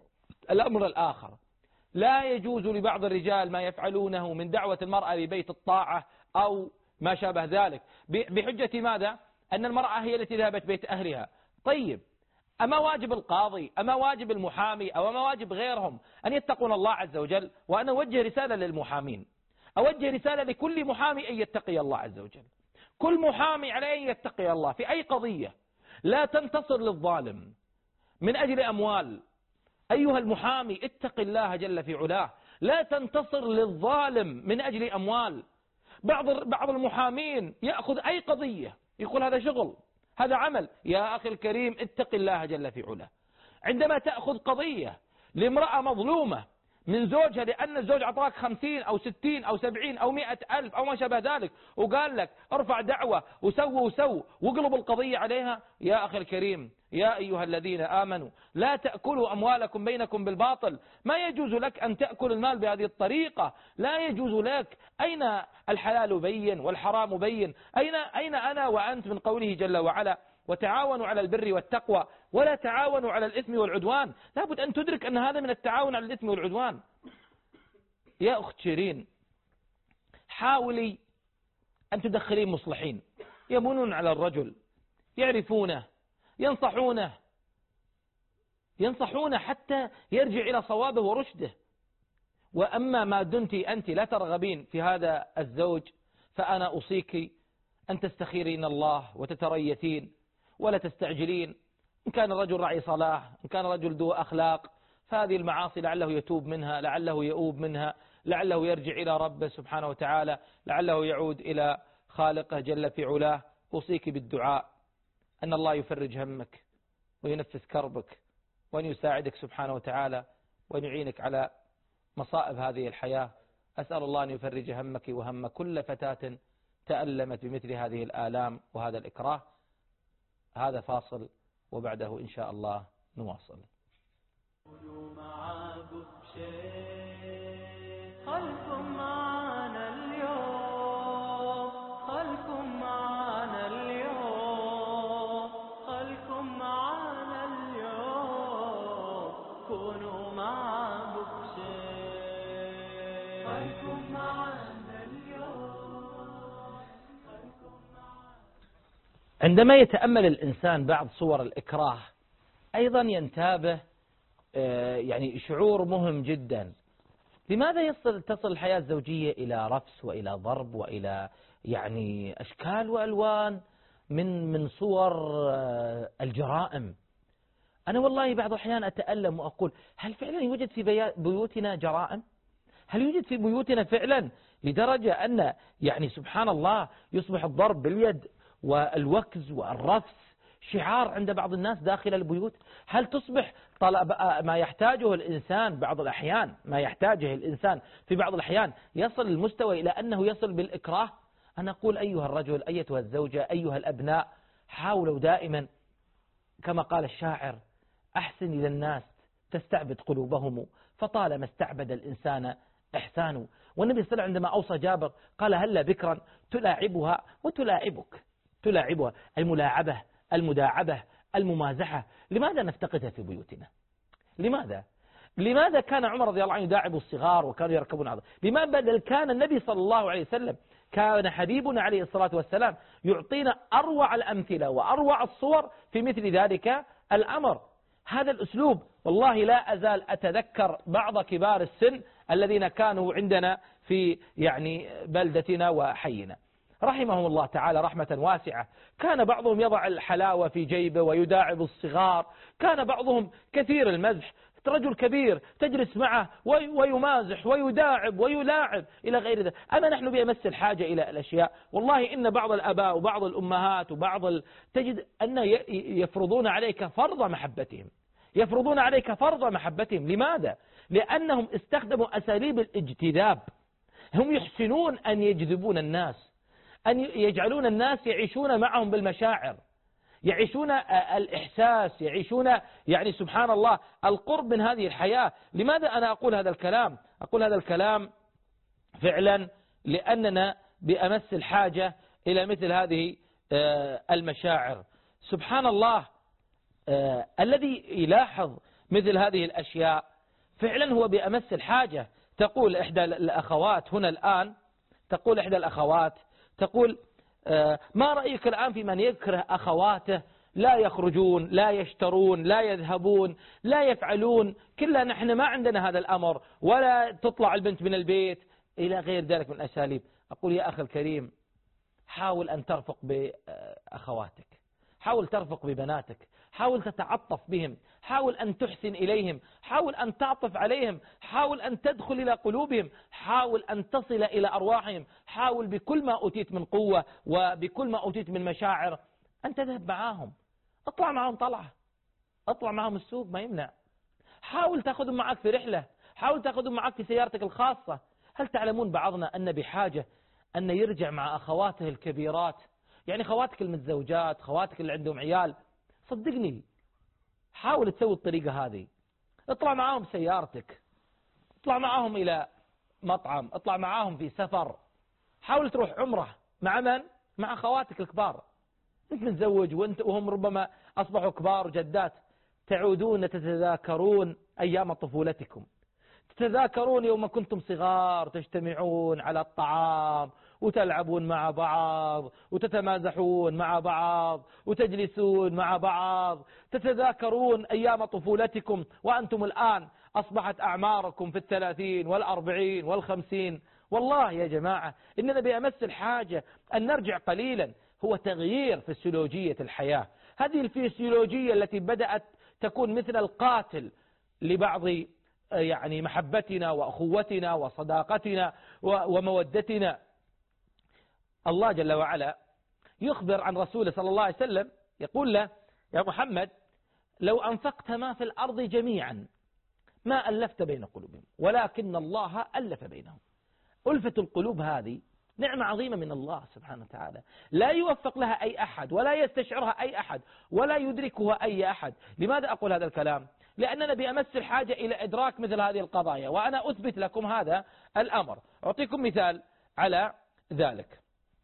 [SPEAKER 2] الأمر الآخر، لا يجوز لبعض الرجال ما يفعلونه من دعوة المرأة لبيت الطاعة أو ما شابه ذلك، بحجة ماذا؟ أن المرأة هي التي ذهبت بيت أهلها. طيب، أما واجب القاضي، أما واجب المحامي، أو أما واجب غيرهم أن يتقون الله عز وجل؟ وأنا أوجه رسالة للمحامين، أوجه رسالة لكل محامي أن يتقي الله عز وجل. كل محامي عليه أن يتقي الله في أي قضية. لا تنتصر للظالم من أجل أموال. أيها المحامي اتق الله جل في علاه، لا تنتصر للظالم من أجل أموال. بعض المحامين يأخذ أي قضية يقول هذا شغل، هذا عمل. يا أخي الكريم اتق الله جل في علاه. عندما تأخذ قضية لامرأة مظلومة من زوجها لأن الزوج أعطاك 50 أو 60 أو 70 أو 100,000 أو ما شابه ذلك، وقال لك ارفع دعوة وسو واقلب القضية عليها، يا أخي الكريم، يا أيها الذين آمنوا لا تأكلوا أموالكم بينكم بالباطل. ما يجوز لك أن تأكل المال بهذه الطريقة، لا يجوز لك. أين الحلال بين والحرام بين؟ أين أنا وأنت من قوله جل وعلا وتعاونوا على البر والتقوى ولا تعاونوا على الإثم والعدوان؟ لابد أن تدرك أن هذا من التعاون على الإثم والعدوان. يا أخت شيرين، حاولي أن تدخلين مصلحين يمنون على الرجل، يعرفونه، ينصحونه حتى يرجع إلى صوابه ورشده. وأما ما دمت أنت لا ترغبين في هذا الزوج، فأنا أوصيك أن تستخيرين الله وتتريثين ولا تستعجلين. إن كان الرجل رعي صلاح، إن كان الرجل ذو أخلاق، فهذه المعاصي لعله يتوب منها، لعله يؤوب منها، لعله يرجع إلى ربه سبحانه وتعالى، لعله يعود إلى خالقه جل في علاه. أوصيك بالدعاء أن الله يفرج همك وينفس كربك وأن يساعدك سبحانه وتعالى وأن يعينك على مصائب هذه الحياة. أسأل الله أن يفرج همك وهم كل فتاة تألمت بمثل هذه الآلام وهذا الإكراه. هذا فاصل وبعده إن شاء الله نواصل.
[SPEAKER 1] خلكم معنا اليوم، خلكم معنا اليوم، خلكم معنا اليوم، كونوا معه بشيء. خلكم معنا اليوم، خلكم
[SPEAKER 2] عندما يتأمل الإنسان بعض صور الإكراه أيضا ينتابه يعني شعور مهم جدا. لماذا تصل الحياة الزوجية إلى رفس وإلى ضرب وإلى يعني أشكال وألوان من صور الجرائم؟ أنا والله بعض الأحيان أتألم وأقول هل فعلا يوجد في بيوتنا جرائم؟ هل يوجد في بيوتنا فعلا لدرجة أن يعني سبحان الله يصبح الضرب باليد والوكز والرفس شعار عند بعض الناس داخل البيوت؟ هل تصبح طلب ما يحتاجه الإنسان بعض الأحيان في بعض الأحيان يصل المستوى إلى أنه يصل بالإكراه؟ أنا أقول أيها الرجل، أيتها الزوجة، أيها الأبناء، حاولوا دائما كما قال الشاعر: أحسن إلى الناس تستعبد قلوبهم، فطالما استعبد الإنسان إحسانه. والنبي صلى الله عليه وسلم عندما أوصى جابر قال: هلا بكرا تلاعبها وتلاعبك. تلاعبها الملاعبة، المداعبة، الممازحة. لماذا نفتقدها في بيوتنا؟ لماذا كان عمر رضي الله عنه يداعب الصغار وكانوا يركبون هذا؟ لماذا بل كان النبي صلى الله عليه وسلم، كان حبيبنا عليه الصلاة والسلام يعطينا أروع الأمثلة وأروع الصور في مثل ذلك الأمر. هذا الأسلوب والله لا أزال أتذكر بعض كبار السن الذين كانوا عندنا في يعني بلدتنا وحينا رحمهم الله تعالى رحمة واسعة. كان بعضهم يضع الحلاوة في جيبه ويداعب الصغار، كان بعضهم كثير المزح، رجل كبير تجلس معه ويمازح ويداعب ويلاعب إلى غير ذلك. أما نحن بأمس الحاجة إلى الأشياء. والله إن بعض الآباء وبعض الأمهات تجد أن يفرضون عليك فرض محبتهم. لماذا؟ لأنهم استخدموا أساليب الاجتذاب. هم يحسنون أن يجذبون الناس، أن يجعلون الناس يعيشون معهم بالمشاعر، يعيشون الإحساس، يعيشون يعني سبحان الله القرب من هذه الحياة. لماذا أنا أقول هذا الكلام؟ أقول هذا الكلام فعلا لأننا بأمس الحاجة إلى مثل هذه المشاعر. سبحان الله الذي يلاحظ مثل هذه الأشياء فعلا هو بأمس الحاجة. تقول إحدى الأخوات هنا الآن، تقول ما رأيك الآن في من يكره أخواته لا يخرجون، لا يشترون، لا يذهبون، لا يفعلون، كلنا نحن ما عندنا هذا الأمر، ولا تطلع البنت من البيت إلى غير ذلك من الأساليب. أقول يا أخي الكريم، حاول أن ترفق بأخواتك، حاول ترفق ببناتك، حاول تتعطف بهم، حاول أن تحسن إليهم، حاول أن تعطف عليهم، حاول أن تدخل إلى قلوبهم، حاول أن تصل إلى أرواحهم، حاول بكل ما أوتيت من قوة وبكل ما أوتيت من مشاعر أن تذهب معاهم. اطلع معهم طلعة، اطلع معهم السوق ما يمنع، حاول تأخذهم معك في رحلة، حاول تأخذهم معك في سيارتك الخاصة. هل تعلمون بعضنا أن بحاجة أن يرجع مع أخواته الكبيرات، يعني خواتك المتزوجات، خواتك اللي عندهم عيال، صدقني حاول تسوي الطريقة هذه. اطلع معاهم سيارتك، اطلع معاهم إلى مطعم، اطلع معاهم في سفر، حاول تروح عمره. مع من؟ مع خواتك الكبار. انت متزوج وهم ربما أصبحوا كبار وجدات، تعودون تتذاكرون أيام طفولتكم، تتذاكرون يوم كنتم صغار تجتمعون على الطعام وتلعبون مع بعض وتتمازحون مع بعض وتجلسون مع بعض، تتذاكرون أيام طفولتكم. وأنتم الآن أصبحت أعماركم في 30 والأربعين والخمسين. والله يا جماعة إننا بأمس الحاجة أن نرجع قليلا. هو تغيير في سيولوجية الحياة، هذه الفسيولوجية التي بدأت تكون مثل القاتل لبعض يعني محبتنا وأخوتنا وصداقتنا ومودتنا. الله جل وعلا يخبر عن رسوله صلى الله عليه وسلم، يقول له: يا محمد، لو أنفقت ما في الأرض جميعا ما ألفت بين قلوبهم ولكن الله ألف بينهم. ألفة القلوب هذه نعمة عظيمة من الله سبحانه وتعالى، لا يوفق لها أي أحد ولا يستشعرها أي أحد ولا يدركها أي أحد. لماذا أقول هذا الكلام؟ لأننا بأمس الحاجة إلى إدراك مثل هذه القضايا، وأنا أثبت لكم هذا الأمر. أعطيكم مثال على ذلك.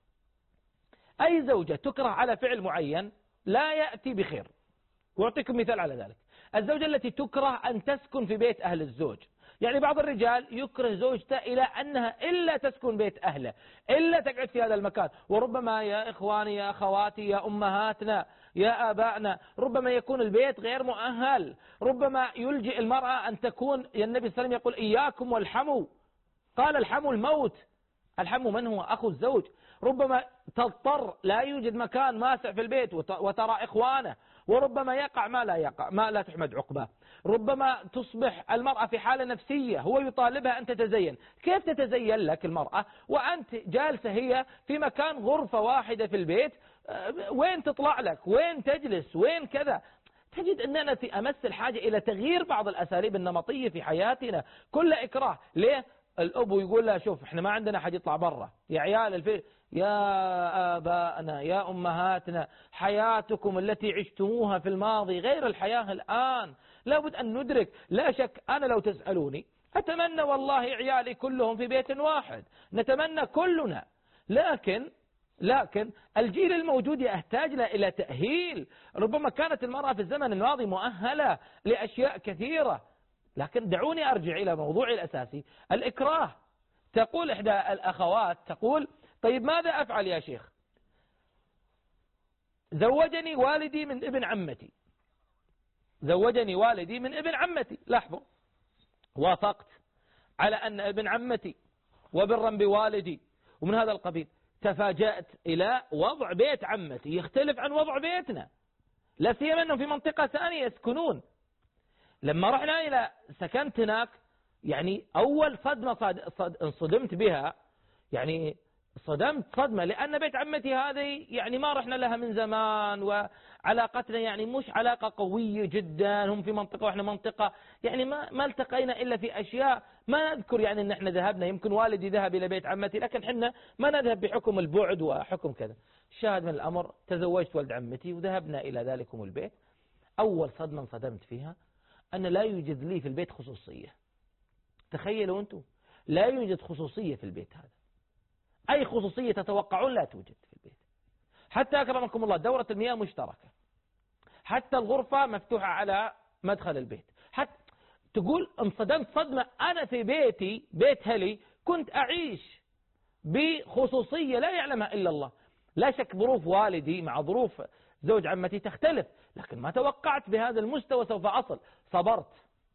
[SPEAKER 2] أي زوجة تكره على فعل معين لا يأتي بخير. وأعطيكم مثال على ذلك: الزوجة التي تكره أن تسكن في بيت أهل الزوج، يعني بعض الرجال يكره زوجته إلى أنها إلا تسكن بيت أهله، إلا تقعد في هذا المكان. وربما يا إخواني يا أخواتي يا أمهاتنا يا آبائنا، ربما يكون البيت غير مؤهل، ربما يلجئ المرأة أن تكون، النبي صلى الله عليه وسلم يقول إياكم والحمو، قال الحمو الموت. الحمو من هو؟ أخو الزوج. ربما تضطر لا يوجد مكان واسع في البيت وترى إخوانه، وربما يقع ما لا تحمد عقباه. ربما تصبح المرأة في حالة نفسية، هو يطالبها أن تتزين. كيف تتزين لك المرأة وأنت جالسة هي في مكان غرفة واحدة في البيت؟ وين تطلع لك؟ وين تجلس؟ وين كذا؟ تجد أننا في أمس الحاجة إلى تغيير بعض الأساليب النمطية في حياتنا. كل إكراه. ليه؟ الأب يقول له شوف احنا ما عندنا حاجة يطلع برا يا عيال يا آبائنا يا أمهاتنا، حياتكم التي عشتموها في الماضي غير الحياة الآن. لابد أن ندرك. لا شك أنا لو تسألوني أتمنى والله عيالي كلهم في بيت واحد، نتمنى كلنا، لكن الجيل الموجود يحتاج إلى تأهيل. ربما كانت المرأة في الزمن الماضي مؤهلة لأشياء كثيرة، لكن دعوني أرجع إلى موضوعي الأساسي، الإكراه. تقول إحدى الأخوات تقول طيب ماذا أفعل يا شيخ؟ زوجني والدي من ابن عمتي، زوجني والدي من ابن عمتي. لاحظوا، وافقت على أن ابن عمتي وبرا بوالدي ومن هذا القبيل. تفاجأت إلى وضع بيت عمتي يختلف عن وضع بيتنا، لا سيما أنهم في منطقة ثانية يسكنون. لما رحنا إلى سكنت هناك، يعني أول صدمة انصدمت بها، يعني صدمت صدمة، لأن بيت عمتي هذه يعني ما رحنا لها من زمان، وعلاقتنا يعني مش علاقة قوية جدا، هم في منطقة وإحنا منطقة، يعني ما التقينا إلا في أشياء. ما نذكر يعني أن احنا ذهبنا، يمكن والدي ذهب إلى بيت عمتي، لكن احنا ما نذهب بحكم البعد وحكم كذا. الشاهد من الأمر تزوجت ولد عمتي وذهبنا إلى ذلكم البيت. أول صدمة انصدمت فيها أن لا يوجد لي في البيت خصوصية. تخيلوا أنتم، لا يوجد خصوصية في البيت هذا. أي خصوصية تتوقعون لا توجد في البيت. حتى أكرمكم الله دورة المياه مشتركة، حتى الغرفة مفتوحة على مدخل البيت. حتى تقول انصدمت صدمة، أنا في بيتي بيت هلي كنت أعيش بخصوصية لا يعلمها إلا الله. لا شك ظروف والدي مع ظروف زوج عمتي تختلف، لكن ما توقعت بهذا المستوى سوف أصل. صبرت،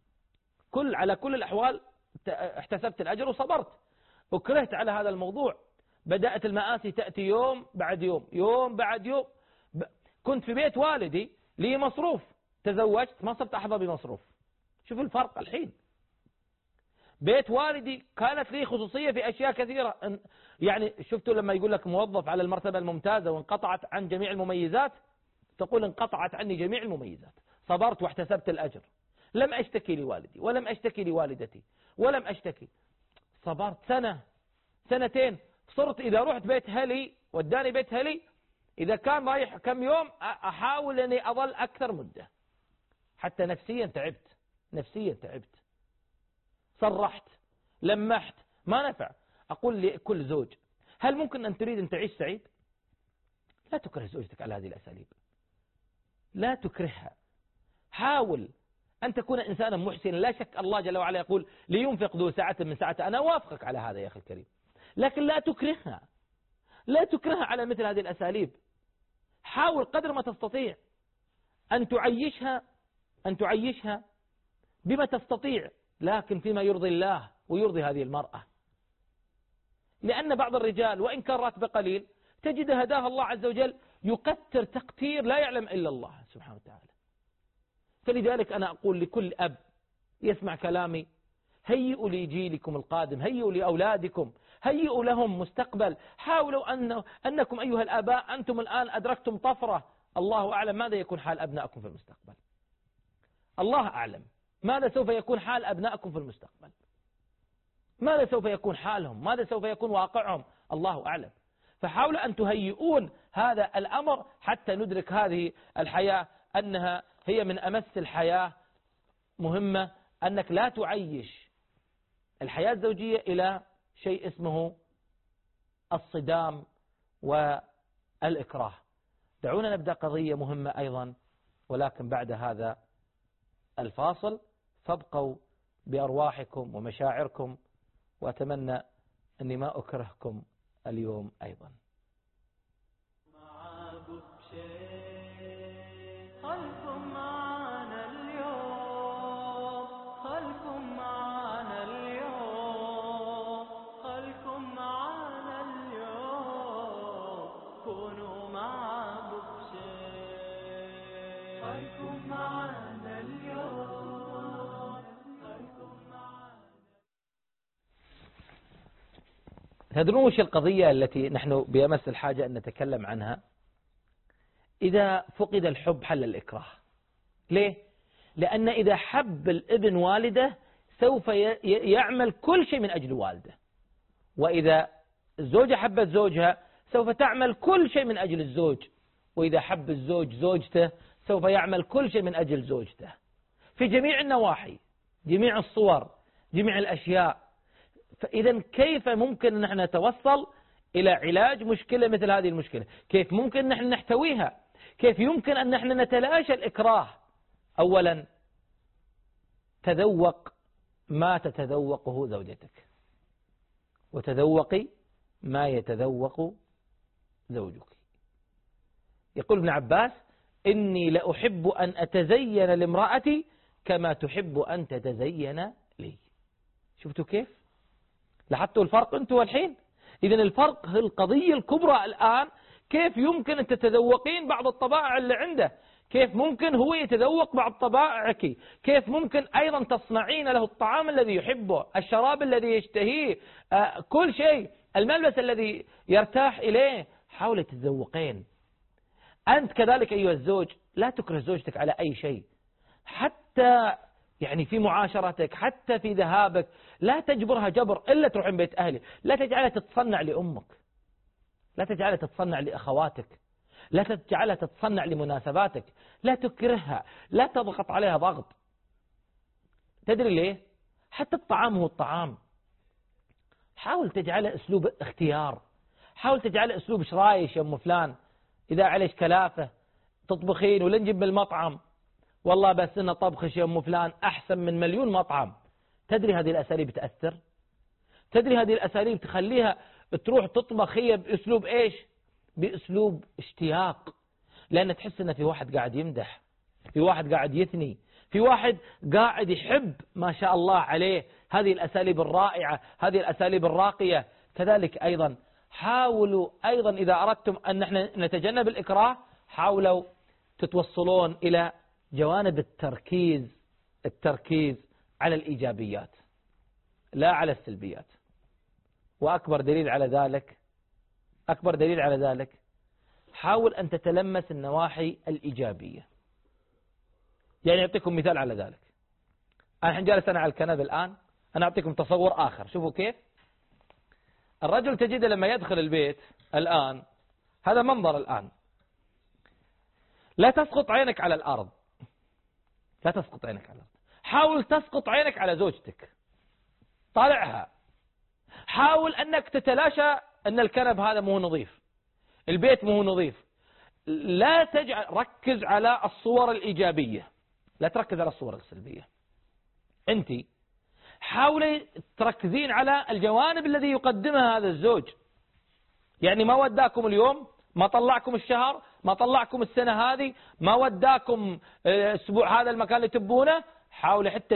[SPEAKER 2] على كل الأحوال احتسبت الأجر وصبرت، وكرهت على هذا الموضوع. بدأت المآسي تأتي يوم بعد يوم، يوم بعد يوم. كنت في بيت والدي لي مصروف، تزوجت ما صرت أحظى بمصروف. شوف الفرق الحين. بيت والدي كانت لي خصوصية في أشياء كثيرة، يعني شفتوا لما يقول لك موظف على المرتبة الممتازة وانقطعت عن جميع المميزات، تقول انقطعت عني جميع المميزات. صبرت واحتسبت الأجر، لم أشتكي لوالدي ولم أشتكي لوالدتي ولم أشتكي. صبرت سنة سنتين، صرت إذا رحت بيت هلي وداني بيت هلي، إذا كان رايح كم يوم أحاول أني أظل أكثر مدة. حتى نفسيا تعبت، نفسيا تعبت. صرحت لمحت ما نفع. أقول لكل زوج هل ممكن أن تريد أن تعيش سعيد؟ لا تكره زوجتك على هذه الأساليب، لا تكرهها. حاول أن تكون إنسانا محسنا. لا شك الله جل وعلا يقول لينفق ذو سعة من سعته، أنا وافقك على هذا يا أخي الكريم، لكن لا تكرهها، لا تكرهها على مثل هذه الأساليب. حاول قدر ما تستطيع أن تعيشها بما تستطيع، لكن فيما يرضي الله ويرضي هذه المرأة. لأن بعض الرجال وإن كان راتبه قليل تجد هداه الله عز وجل يقتر تقتير لا يعلم إلا الله سبحانه وتعالى. فلذلك أنا أقول لكل أب يسمع كلامي هيئوا لجيلكم القادم، هيئوا لأولادكم، هيئوا لهم مستقبل. حاولوا أنكم أيها الآباء أنتم الآن أدركتم طفرة، الله أعلم ماذا يكون حال أبنائكم في المستقبل. الله أعلم ماذا سوف يكون حال أبنائكم في المستقبل، ماذا سوف يكون حالهم، ماذا سوف يكون واقعهم، الله أعلم. فحاولوا أن تهيئون هذا الأمر حتى ندرك هذه الحياة أنها هي من أمس الحياة. مهمة أنك لا تعيش الحياة الزوجية إلى شيء اسمه الصدام والإكراه. دعونا نبدأ قضية مهمة أيضا، ولكن بعد هذا الفاصل، فابقوا بأرواحكم ومشاعركم، وأتمنى أني ما أكرهكم اليوم أيضا.
[SPEAKER 1] خلكم معنا اليوم، خلكم معنا اليوم، خلكم معنا اليوم، كونوا مع بشير. خلكم معنا اليوم، خلكم معنا.
[SPEAKER 2] تدرون وش القضية التي نحن بأمس الحاجة أن نتكلم عنها؟ إذا فقد الحب حل الإكراه. ليه؟ لأن إذا حب الابن والده سوف يعمل كل شيء من أجل والده، وإذا الزوجة حبت زوجها سوف تعمل كل شيء من أجل الزوج، وإذا حب الزوج زوجته سوف يعمل كل شيء من أجل زوجته في جميع النواحي، جميع الصور، جميع الأشياء. فإذا كيف ممكن أن نحن نتوصل إلى علاج مشكلة مثل هذه المشكلة؟ كيف ممكن أن نحن نحتويها؟ كيف يمكن أن نحن نتلاشى الإكراه؟ أولا، تذوق ما تتذوقه زوجتك، وتذوقي ما يتذوق زوجك. يقول ابن عباس: إني لأحب أن أتزين لامرأتي كما تحب أن تتزين لي. شفتوا كيف؟ لاحظتوا الفرق أنتوا الحين؟ إذن الفرق هي القضية الكبرى الآن. كيف يمكن أن تتذوقين بعض الطبائع اللي عنده؟ كيف ممكن هو يتذوق بعض طبائعك؟ كيف ممكن أيضا تصنعين له الطعام الذي يحبه، الشراب الذي يشتهيه، كل شيء، الملبس الذي يرتاح إليه؟ حاولي تتذوقين. أنت كذلك أيها الزوج لا تكره زوجتك على أي شيء، حتى يعني في معاشرتك، حتى في ذهابك، لا تجبرها جبر إلا تروحين بيت أهلي. لا تجعلها تتصنع لأمك، لا تجعلها تتصنع لأخواتك، لا تجعلها تتصنع لمناسباتك، لا تكرهها، لا تضغط عليها ضغط. تدري ليه؟ حتى الطعام هو الطعام، حاول تجعله أسلوب اختيار، حاول تجعله أسلوب شرايش يا أم فلان، إذا عليك كلافة تطبخين ولا نجيب بالمطعم، والله بس إن طبخش يا أم فلان أحسن من مليون مطعم. تدري هذه الأساليب تأثر؟ تدري هذه الأساليب تخليها تروح تطبخ هي بأسلوب إيش؟ بأسلوب اشتياق، لأن تحس إن في واحد قاعد يمدح، في واحد قاعد يثني، في واحد قاعد يحب ما شاء الله عليه. هذه الأساليب الرائعة، هذه الأساليب الراقية. كذلك أيضا حاولوا أيضا إذا أردتم أن نحن نتجنب الإكراه، حاولوا تتوصلون إلى جوانب التركيز على الإيجابيات لا على السلبيات. وأكبر دليل على ذلك حاول أن تتلمس النواحي الإيجابية. يعني أعطيكم مثال على ذلك. أنا الحين جالس أنا على الكنبة الآن، أنا أعطيكم تصور آخر. شوفوا كيف الرجل تجده لما يدخل البيت الآن، هذا منظر الآن. لا تسقط عينك على الأرض، لا تسقط عينك على الأرض. حاول تسقط عينك على زوجتك، طالعها. حاول أنك تتلاشى أن الكنب هذا مو نظيف، البيت مو نظيف. لا ركز على الصور الإيجابية، لا تركز على الصور السلبية. أنت حاولي تركزين على الجوانب الذي يقدمها هذا الزوج. يعني ما وداكم اليوم، ما طلعكم الشهر، ما طلعكم السنة هذه، ما وداكم الأسبوع هذا المكان اللي تبونه. حاولي حتى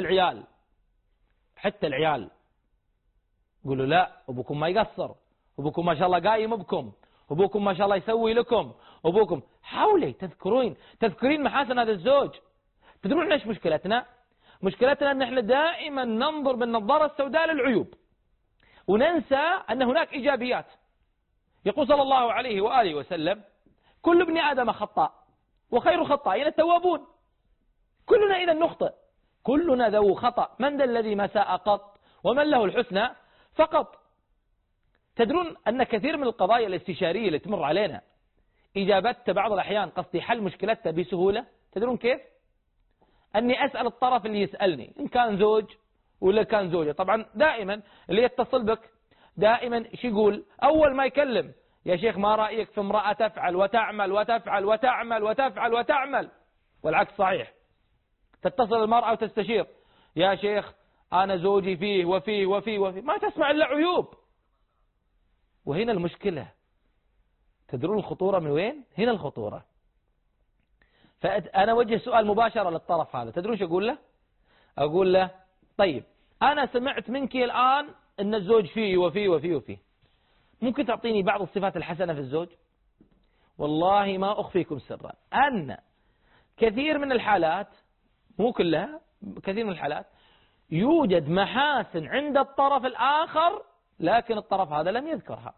[SPEAKER 2] العيال قولوا لا، أبوكم ما يقصر، أبوكم ما شاء الله قايم بكم، أبوكم ما شاء الله يسوي لكم، أبوكم. حاولي تذكرين محاسن هذا الزوج. تدرون ليش مشكلتنا؟ مشكلتنا أن احنا دائما ننظر بالنظارة السوداء للعيوب، وننسى أن هناك إيجابيات. يقول صلى الله عليه وآله وسلم: كل ابن آدم خطاء وخير خطائين التوابون. كلنا إذا نخطئ، كلنا ذو خطأ، من ذا الذي ما ساء قط ومن له الحسنى فقط. تدرون أن كثير من القضايا الاستشارية اللي تمر علينا إجابتها بعض الأحيان قصدي حل مشكلتها بسهولة. تدرون كيف؟ أني أسأل الطرف اللي يسألني، إن كان زوج ولا كان زوجة. طبعا دائما اللي يتصل بك دائما شو يقول؟ أول ما يكلم: يا شيخ ما رأيك في امرأة تفعل وتعمل وتفعل وتعمل وتفعل وتعمل. والعكس صحيح. تتصل المرأة وتستشير: يا شيخ أنا زوجي فيه وفيه وفيه وفيه، ما تسمع إلا عيوب. وهنا المشكلة. تدرون الخطورة من وين؟ هنا الخطورة. فأنا وجه سؤال مباشرة للطرف هذا، تدرون شو أقول له؟ أقول له طيب أنا سمعت منك الآن أن الزوج فيه وفيه وفيه وفيه، ممكن تعطيني بعض الصفات الحسنة في الزوج؟ والله ما أخفيكم سرا أن كثير من الحالات، مو كلها، كثير من الحالات يوجد محاسن عند الطرف الآخر لكن الطرف هذا لم يذكرها،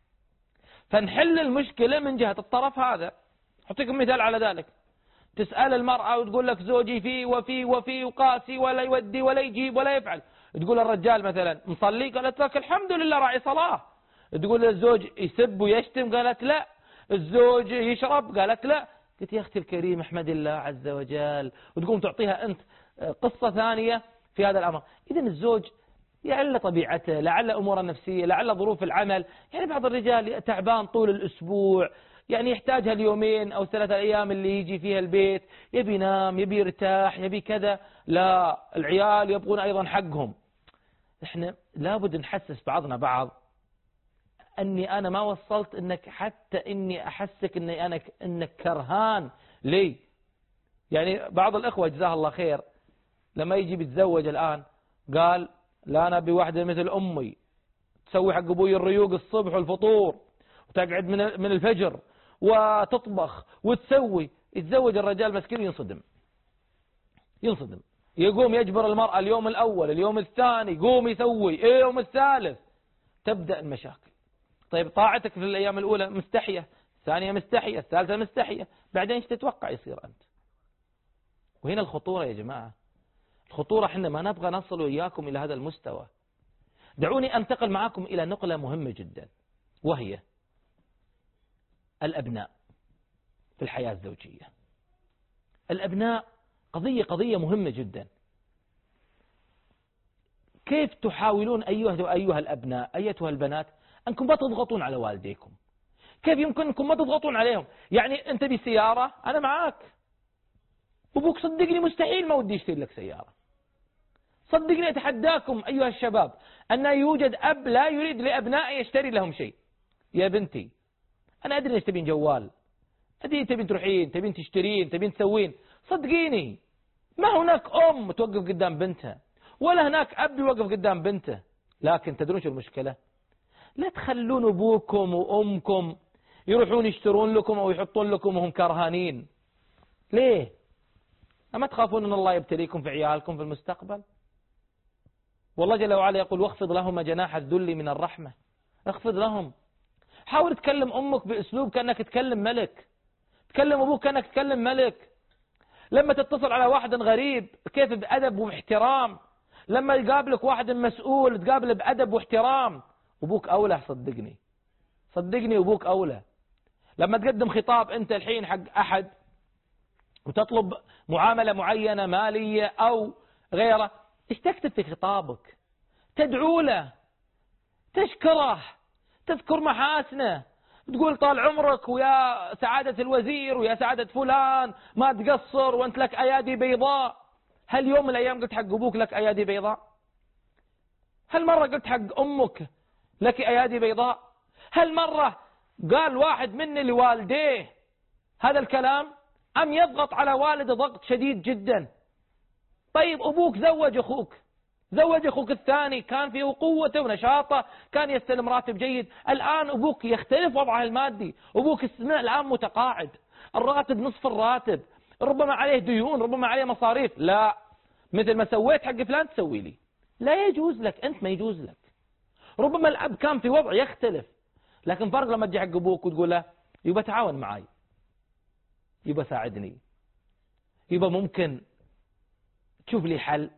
[SPEAKER 2] فنحل المشكلة من جهة الطرف هذا. أعطيكم مثال على ذلك. تسأل المرأة وتقول لك زوجي فيه وفيه وفيه وقاسي ولا يودي ولا يجيب ولا يفعل. تقول الرجال مثلا مصلي، قالت لك الحمد لله راعي صلاة. تقول الزوج يسب ويشتم، قالت لا. الزوج يشرب، قالت لا. قلت يا أختي الكريم احمد الله عز وجل، وتقوم تعطيها أنت قصة ثانية في هذا الأمر. إذن الزوج لعل طبيعته، لعل أمور النفسية، لعل ظروف العمل. يعني بعض الرجال تعبان طول الأسبوع، يعني يحتاجها اليومين أو 3 أيام اللي يجي فيها البيت، يبي ينام، يبي يرتاح، يبي كذا. لا، العيال يبغون أيضا حقهم. إحنا لابد نحسس بعضنا بعض أني أنا ما وصلت إنك حتى إني أحسك إنك كرهان لي. يعني بعض الأخوة جزاه الله خير لما يجي بيتزوج الآن قال لا أنا أبي واحدة مثل أمي تسوي حق أبوي الريوق الصبح والفطور وتقعد من الفجر وتطبخ وتسوي. يتزوج الرجال مسكين ينصدم، يقوم يجبر المرأة اليوم الأول، اليوم الثاني، قوم يسوي، اليوم الثالث تبدأ المشاكل. طيب طاعتك في الأيام الأولى مستحية، الثانية مستحية، الثالثة مستحية، بعدين ايش تتوقع يصير أنت؟ وهنا الخطورة يا جماعة. الخطورة احنا ما نبغى نصل وإياكم إلى هذا المستوى. دعوني أنتقل معكم إلى نقلة مهمة جدا، وهي الأبناء في الحياة الزوجية. الأبناء قضية مهمة جدا. كيف تحاولون أيها الأبناء أيتها البنات أنكم ما تضغطون على والديكم؟ كيف يمكنكم ما تضغطون عليهم؟ يعني أنت بسيارة، أنا معاك، أبوك صدقني مستحيل ما ودي يشتري لك سيارة. صدقني أتحداكم أيها الشباب أن يوجد أب لا يريد لأبنائه يشتري لهم شيء. يا بنتي أنا أدري أنك تبين جوال، أدري تبين تروحين، تبين تشترين، تبين تسوين. صدقيني ما هناك أم توقف قدام بنتها ولا هناك أب يوقف قدام بنته. لكن تدرون شو المشكلة؟ لا تخلون أبوكم وأمكم يروحون يشترون لكم أو يحطون لكم وهم كرهانين. ليه؟ أما تخافون أن الله يبتليكم في عيالكم في المستقبل؟ والله جل وعلا يقول واخفض لهم جناح الذل من الرحمة. اخفض لهم. حاول تكلم أمك بأسلوب كأنك تكلم ملك، تكلم أبوك كأنك تكلم ملك. لما تتصل على واحد غريب كيف بأدب واحترام. لما يقابلك واحد مسؤول تقابله بأدب واحترام. أبوك أولى، صدقني أبوك أولى. لما تقدم خطاب أنت الحين حق أحد وتطلب معاملة معينة مالية أو غيره، إيش تكتب في خطابك؟ تدعو له، تشكره، تذكر محاسنه، تقول طال عمرك ويا سعادة الوزير ويا سعادة فلان ما تقصر وانت لك أيادي بيضاء. هل يوم من الأيام قلت حق أبوك لك أيادي بيضاء؟ هل مرة قلت حق أمك لك أيادي بيضاء؟ هل مرة قال واحد مني لوالديه هذا الكلام أم يضغط على والده ضغط شديد جدا؟ طيب أبوك زوج أخوك الثاني، كان فيه قوته ونشاطه، كان يستلم راتب جيد. الآن أبوك يختلف وضعه المادي، أبوك الآن متقاعد، الراتب نصف الراتب، ربما عليه ديون، ربما عليه مصاريف. لا، مثل ما سويت حق فلان تسوي لي. لا يجوز لك، أنت ما يجوز لك. ربما الأب كان في وضع يختلف، لكن فرق لما تجي حق أبوك وتقول له يبقى تعاون معي، يبقى ساعدني، يبقى ممكن تشوف لي حل.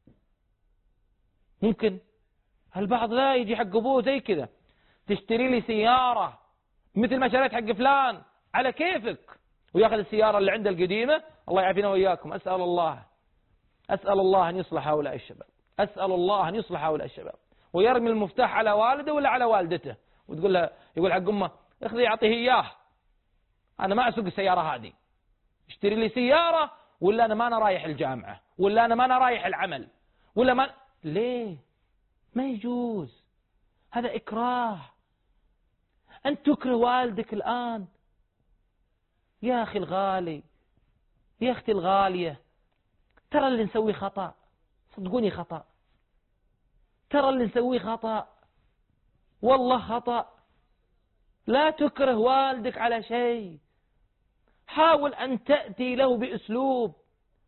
[SPEAKER 2] ممكن البعض لا يجي حق أبوه زي كذا، تشتري لي سيارة مثل ما شريت حق فلان على كيفك، ويأخذ السيارة اللي عنده القديمة. الله يعافينا وإياكم. أسأل الله أن يصلح هؤلاء الشباب، أسأل الله أن يصلح هؤلاء الشباب. ويرمي المفتاح على والده ولا على والدته وتقول له، يقول حق أمه اخذي أعطيه إياه، أنا ما أسوق السيارة هذه، اشتري لي سيارة ولا أنا ما أنا رايح الجامعة، ولا أنا ما أنا رايح العمل، ولا ما. ليه؟ ما يجوز، هذا إكراه. أن تكره والدك الآن. يا أخي الغالي، يا أختي الغالية، ترى اللي نسويه خطأ، صدقوني خطأ، ترى اللي نسويه خطأ، والله خطأ. لا تكره والدك على شيء، حاول أن تأتي له بأسلوب،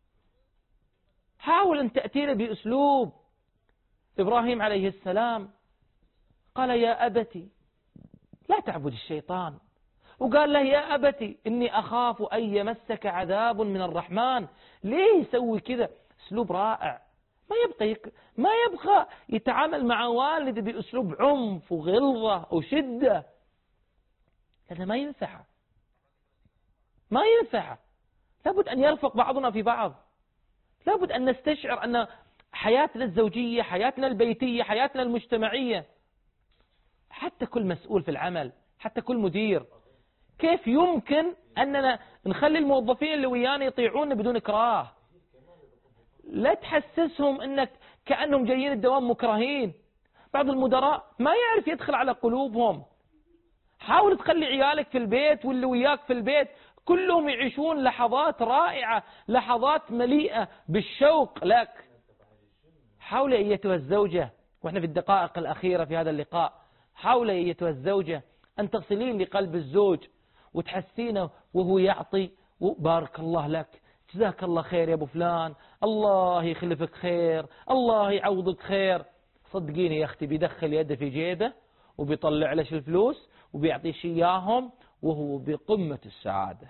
[SPEAKER 2] حاول أن تأتي له بأسلوب. إبراهيم عليه السلام قال يا أبتي لا تعبد الشيطان، وقال له يا أبتي إني أخاف أن يمسك عذاب من الرحمن. ليه يسوي كذا؟ أسلوب رائع. ما يبقى يتعامل مع والده بأسلوب عنف وغلظة وشدة، هذا ما ينفع، ما ينفع. لابد أن يرفق بعضنا في بعض، لابد أن نستشعر أن حياتنا الزوجية، حياتنا البيتية، حياتنا المجتمعية، حتى كل مسؤول في العمل، حتى كل مدير، كيف يمكن أننا نخلي الموظفين اللي ويانا يطيعون بدون إكراه؟ لا تحسسهم أنك كأنهم جايين الدوام مكرهين. بعض المدراء ما يعرف يدخل على قلوبهم. حاول تخلي عيالك في البيت واللي وياك في البيت كلهم يعيشون لحظات رائعة، لحظات مليئة بالشوق لك. حاول أيتها الزوجة، وإحنا في الدقائق الأخيرة في هذا اللقاء، حاول أيتها الزوجة أن تصلين لقلب الزوج وتحسينه وهو يعطي، وبارك الله لك، جزاك الله خير يا أبو فلان، الله يخلفك خير، الله يعوضك خير. صدقيني يا أختي بيدخل يده في جيبه وبيطلع لش الفلوس وبيعطيش إياهم وهو بقمة السعادة،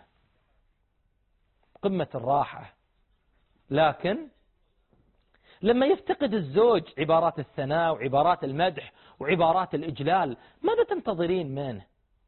[SPEAKER 2] قمة الراحة. لكن لما يفتقد الزوج عبارات الثناء وعبارات المدح وعبارات الإجلال، ماذا تنتظرين منه؟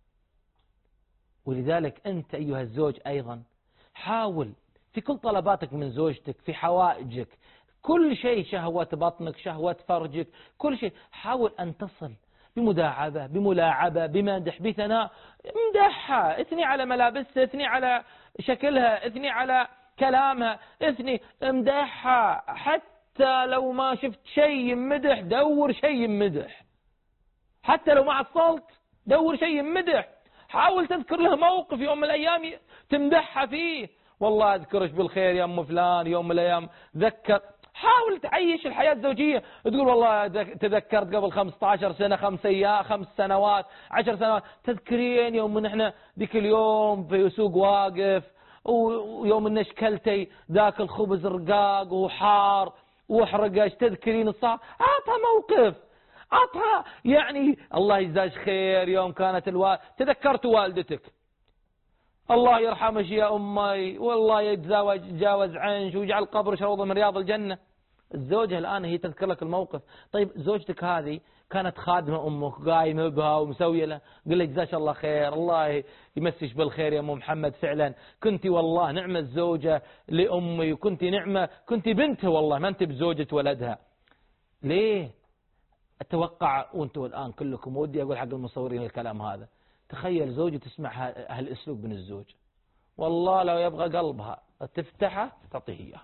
[SPEAKER 2] ولذلك أنت أيها الزوج أيضا حاول في كل طلباتك من زوجتك، في حوائجك، كل شيء، شهوة بطنك، شهوة فرجك، كل شيء، حاول أن تصل بمداعبة، بملاعبة، بمدح، بثناء. امدحها، اثني على ملابسها، اثني على شكلها، اثني على كلامها، اثني، امدحها. حتى لو ما شفت شيء يمدح دور شيء يمدح، حتى لو ما حصلت دور شيء يمدح. حاول تذكر له موقف يوم من الأيام تمدحها فيه، والله أذكرش بالخير يا أم فلان يوم من الأيام ذكر. حاول تعيش الحياة الزوجية، تقول والله تذكرت قبل 15 سنة، 5 سنوات، 10 سنوات، تذكرين يوم من احنا ذيك اليوم في سوق واقف، ويوم ان اشكلتي ذاك الخبز رقاق وحار وحرقش، تذكرين الصعب. عطها موقف، عطها يعني الله يجزاش خير يوم كانت تذكرت والدتك، الله يرحمش يا أمي، والله يتجاوز عنش ويجعل قبرش روضة من رياض الجنة. الزوجة الآن هي تذكر لك الموقف. طيب زوجتك هذه كانت خادمة أمك قايمة بها ومسوية لها، قل لك جزاك الله خير، الله يمسيش بالخير يا أم محمد، فعلا كنت والله نعمة الزوجة لأمي، وكنت نعمة، كنت بنتها والله، ما أنت بزوجة ولدها. ليه؟ أتوقع وأنتوا الآن كلكم، ودي أقول حق المصورين الكلام هذا، تخيل زوجة تسمع هالأسلوب من الزوج، والله لو يبغى قلبها تفتحه تعطيه إياه.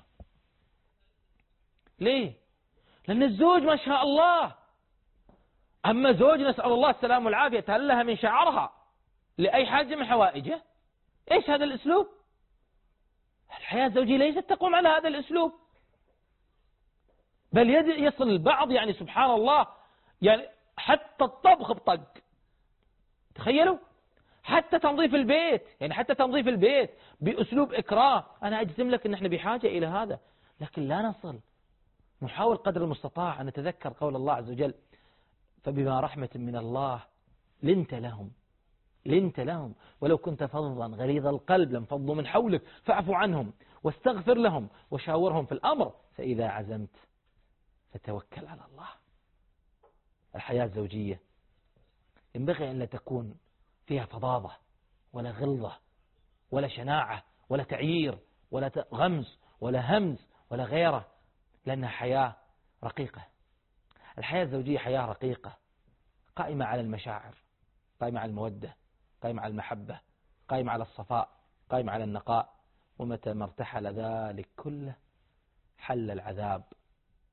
[SPEAKER 2] ليه؟ لأن الزوج ما شاء الله، أما زوج نسأل الله السلام والعافية تهلها من شعرها لأي حاجة من حوائجه. إيش هذا الأسلوب؟ الحياة الزوجية ليست تقوم على هذا الأسلوب، بل يصل البعض يعني سبحان الله، يعني حتى الطبخ بطق، تخيلوا، حتى تنظيف البيت، يعني حتى تنظيف البيت بأسلوب إكراه. أنا أجزم لك أن احنا بحاجة إلى هذا، لكن لا نصل. نحاول قدر المستطاع أن نتذكر قول الله عز وجل: فبما رحمة من الله لنت لهم ولو كنت فظا غليظ القلب لانفضوا من حولك فاعف عنهم واستغفر لهم وشاورهم في الأمر فإذا عزمت فتوكل على الله. الحياة الزوجية ينبغي أن لا تكون فيها فظاظة ولا غلظة ولا شناعة ولا تعيير ولا غمز ولا همز ولا غيره، لأنها حياة رقيقة. الحياة الزوجية حياة رقيقة قائمة على المشاعر، قائمة على المودة، قائمة على المحبة، قائمة على الصفاء، قائمة على النقاء. ومتى ما ارتحل ذلك كله حل العذاب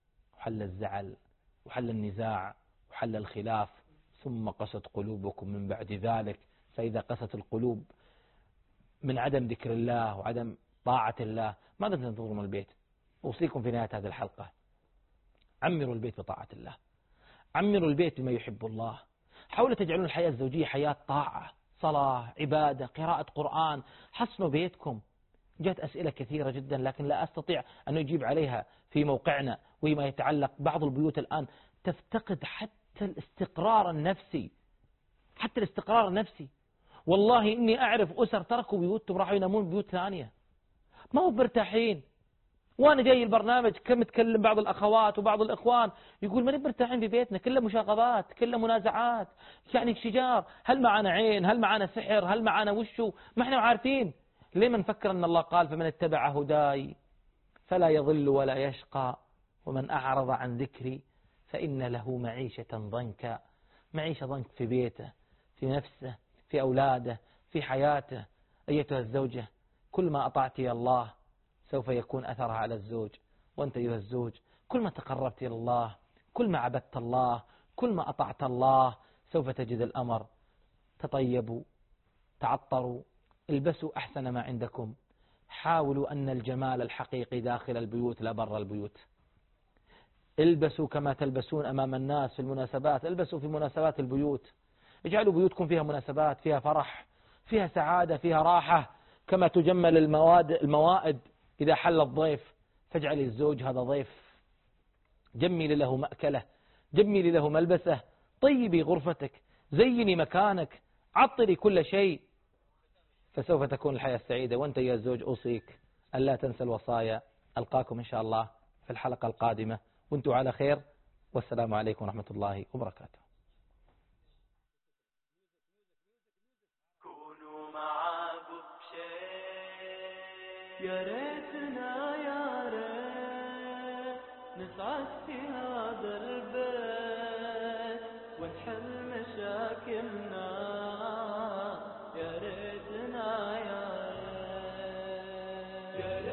[SPEAKER 2] وحل الزعل وحل النزاع وحل الخلاف، ثم قست قلوبكم من بعد ذلك. فإذا قست القلوب من عدم ذكر الله وعدم طاعة الله ماذا تنتظرون من البيت؟ أوصيكم في نهاية هذه الحلقة: عمروا البيت بطاعة الله، عمروا البيت بما يحب الله. حاولوا تجعلون الحياة الزوجية حياة طاعة، صلاة، عبادة، قراءة قرآن. حصنوا بيتكم. جاءت أسئلة كثيرة جدا لكن لا أستطيع أن أجيب عليها في موقعنا، وما يتعلق بعض البيوت الآن تفتقد حتى الاستقرار النفسي، حتى الاستقرار النفسي. والله إني أعرف أسر تركوا بيوتهم راحوا ينامون بيوت ثانية، ما هو مرتاحين. وأنا جاي البرنامج كم متكلم بعض الأخوات وبعض الإخوان يقول ما مرتاحين في بيتنا، كله مشاغبات، كله منازعات، يعني شجار، هل معنا عين، هل معنا سحر، هل معنا وشو، ما احنا عارفين. ليه ما نفكر أن الله قال فمن اتبع هداي فلا يضل ولا يشقى ومن أعرض عن ذكري فإن له معيشة ضنكا. معيشة ضنك في بيته، في نفسه، في أولاده، في حياته. أيتها الزوجة كل ما أطعت يا الله سوف يكون أثرها على الزوج، وأنت أيها الزوج كل ما تقربت إلى الله، كل ما عبدت الله، كل ما أطعت الله سوف تجد الأمر. تطيبوا، تعطروا، البسوا أحسن ما عندكم. حاولوا أن الجمال الحقيقي داخل البيوت لا برا البيوت. البسوا كما تلبسون أمام الناس في المناسبات، البسوا في مناسبات البيوت. اجعلوا بيوتكم فيها مناسبات، فيها فرح، فيها سعادة، فيها راحة. كما تجمل الموائد إذا حل الضيف، فاجعلي الزوج هذا ضيف. جملي له مأكله، جملي له ملبسه، طيبي غرفتك، زيني مكانك، عطري كل شيء، فسوف تكون الحياة السعيدة. وأنت يا الزوج أوصيك ألا تنسى الوصايا. ألقاكم إن شاء الله في الحلقة القادمة وأنتم على خير، والسلام عليكم ورحمة الله وبركاته.
[SPEAKER 1] كونوا معاكم بشيء، يا ريتنا يا ريت نسعد في هذا البيت ونحل مشاكلنا. يا ريتنا يا ريت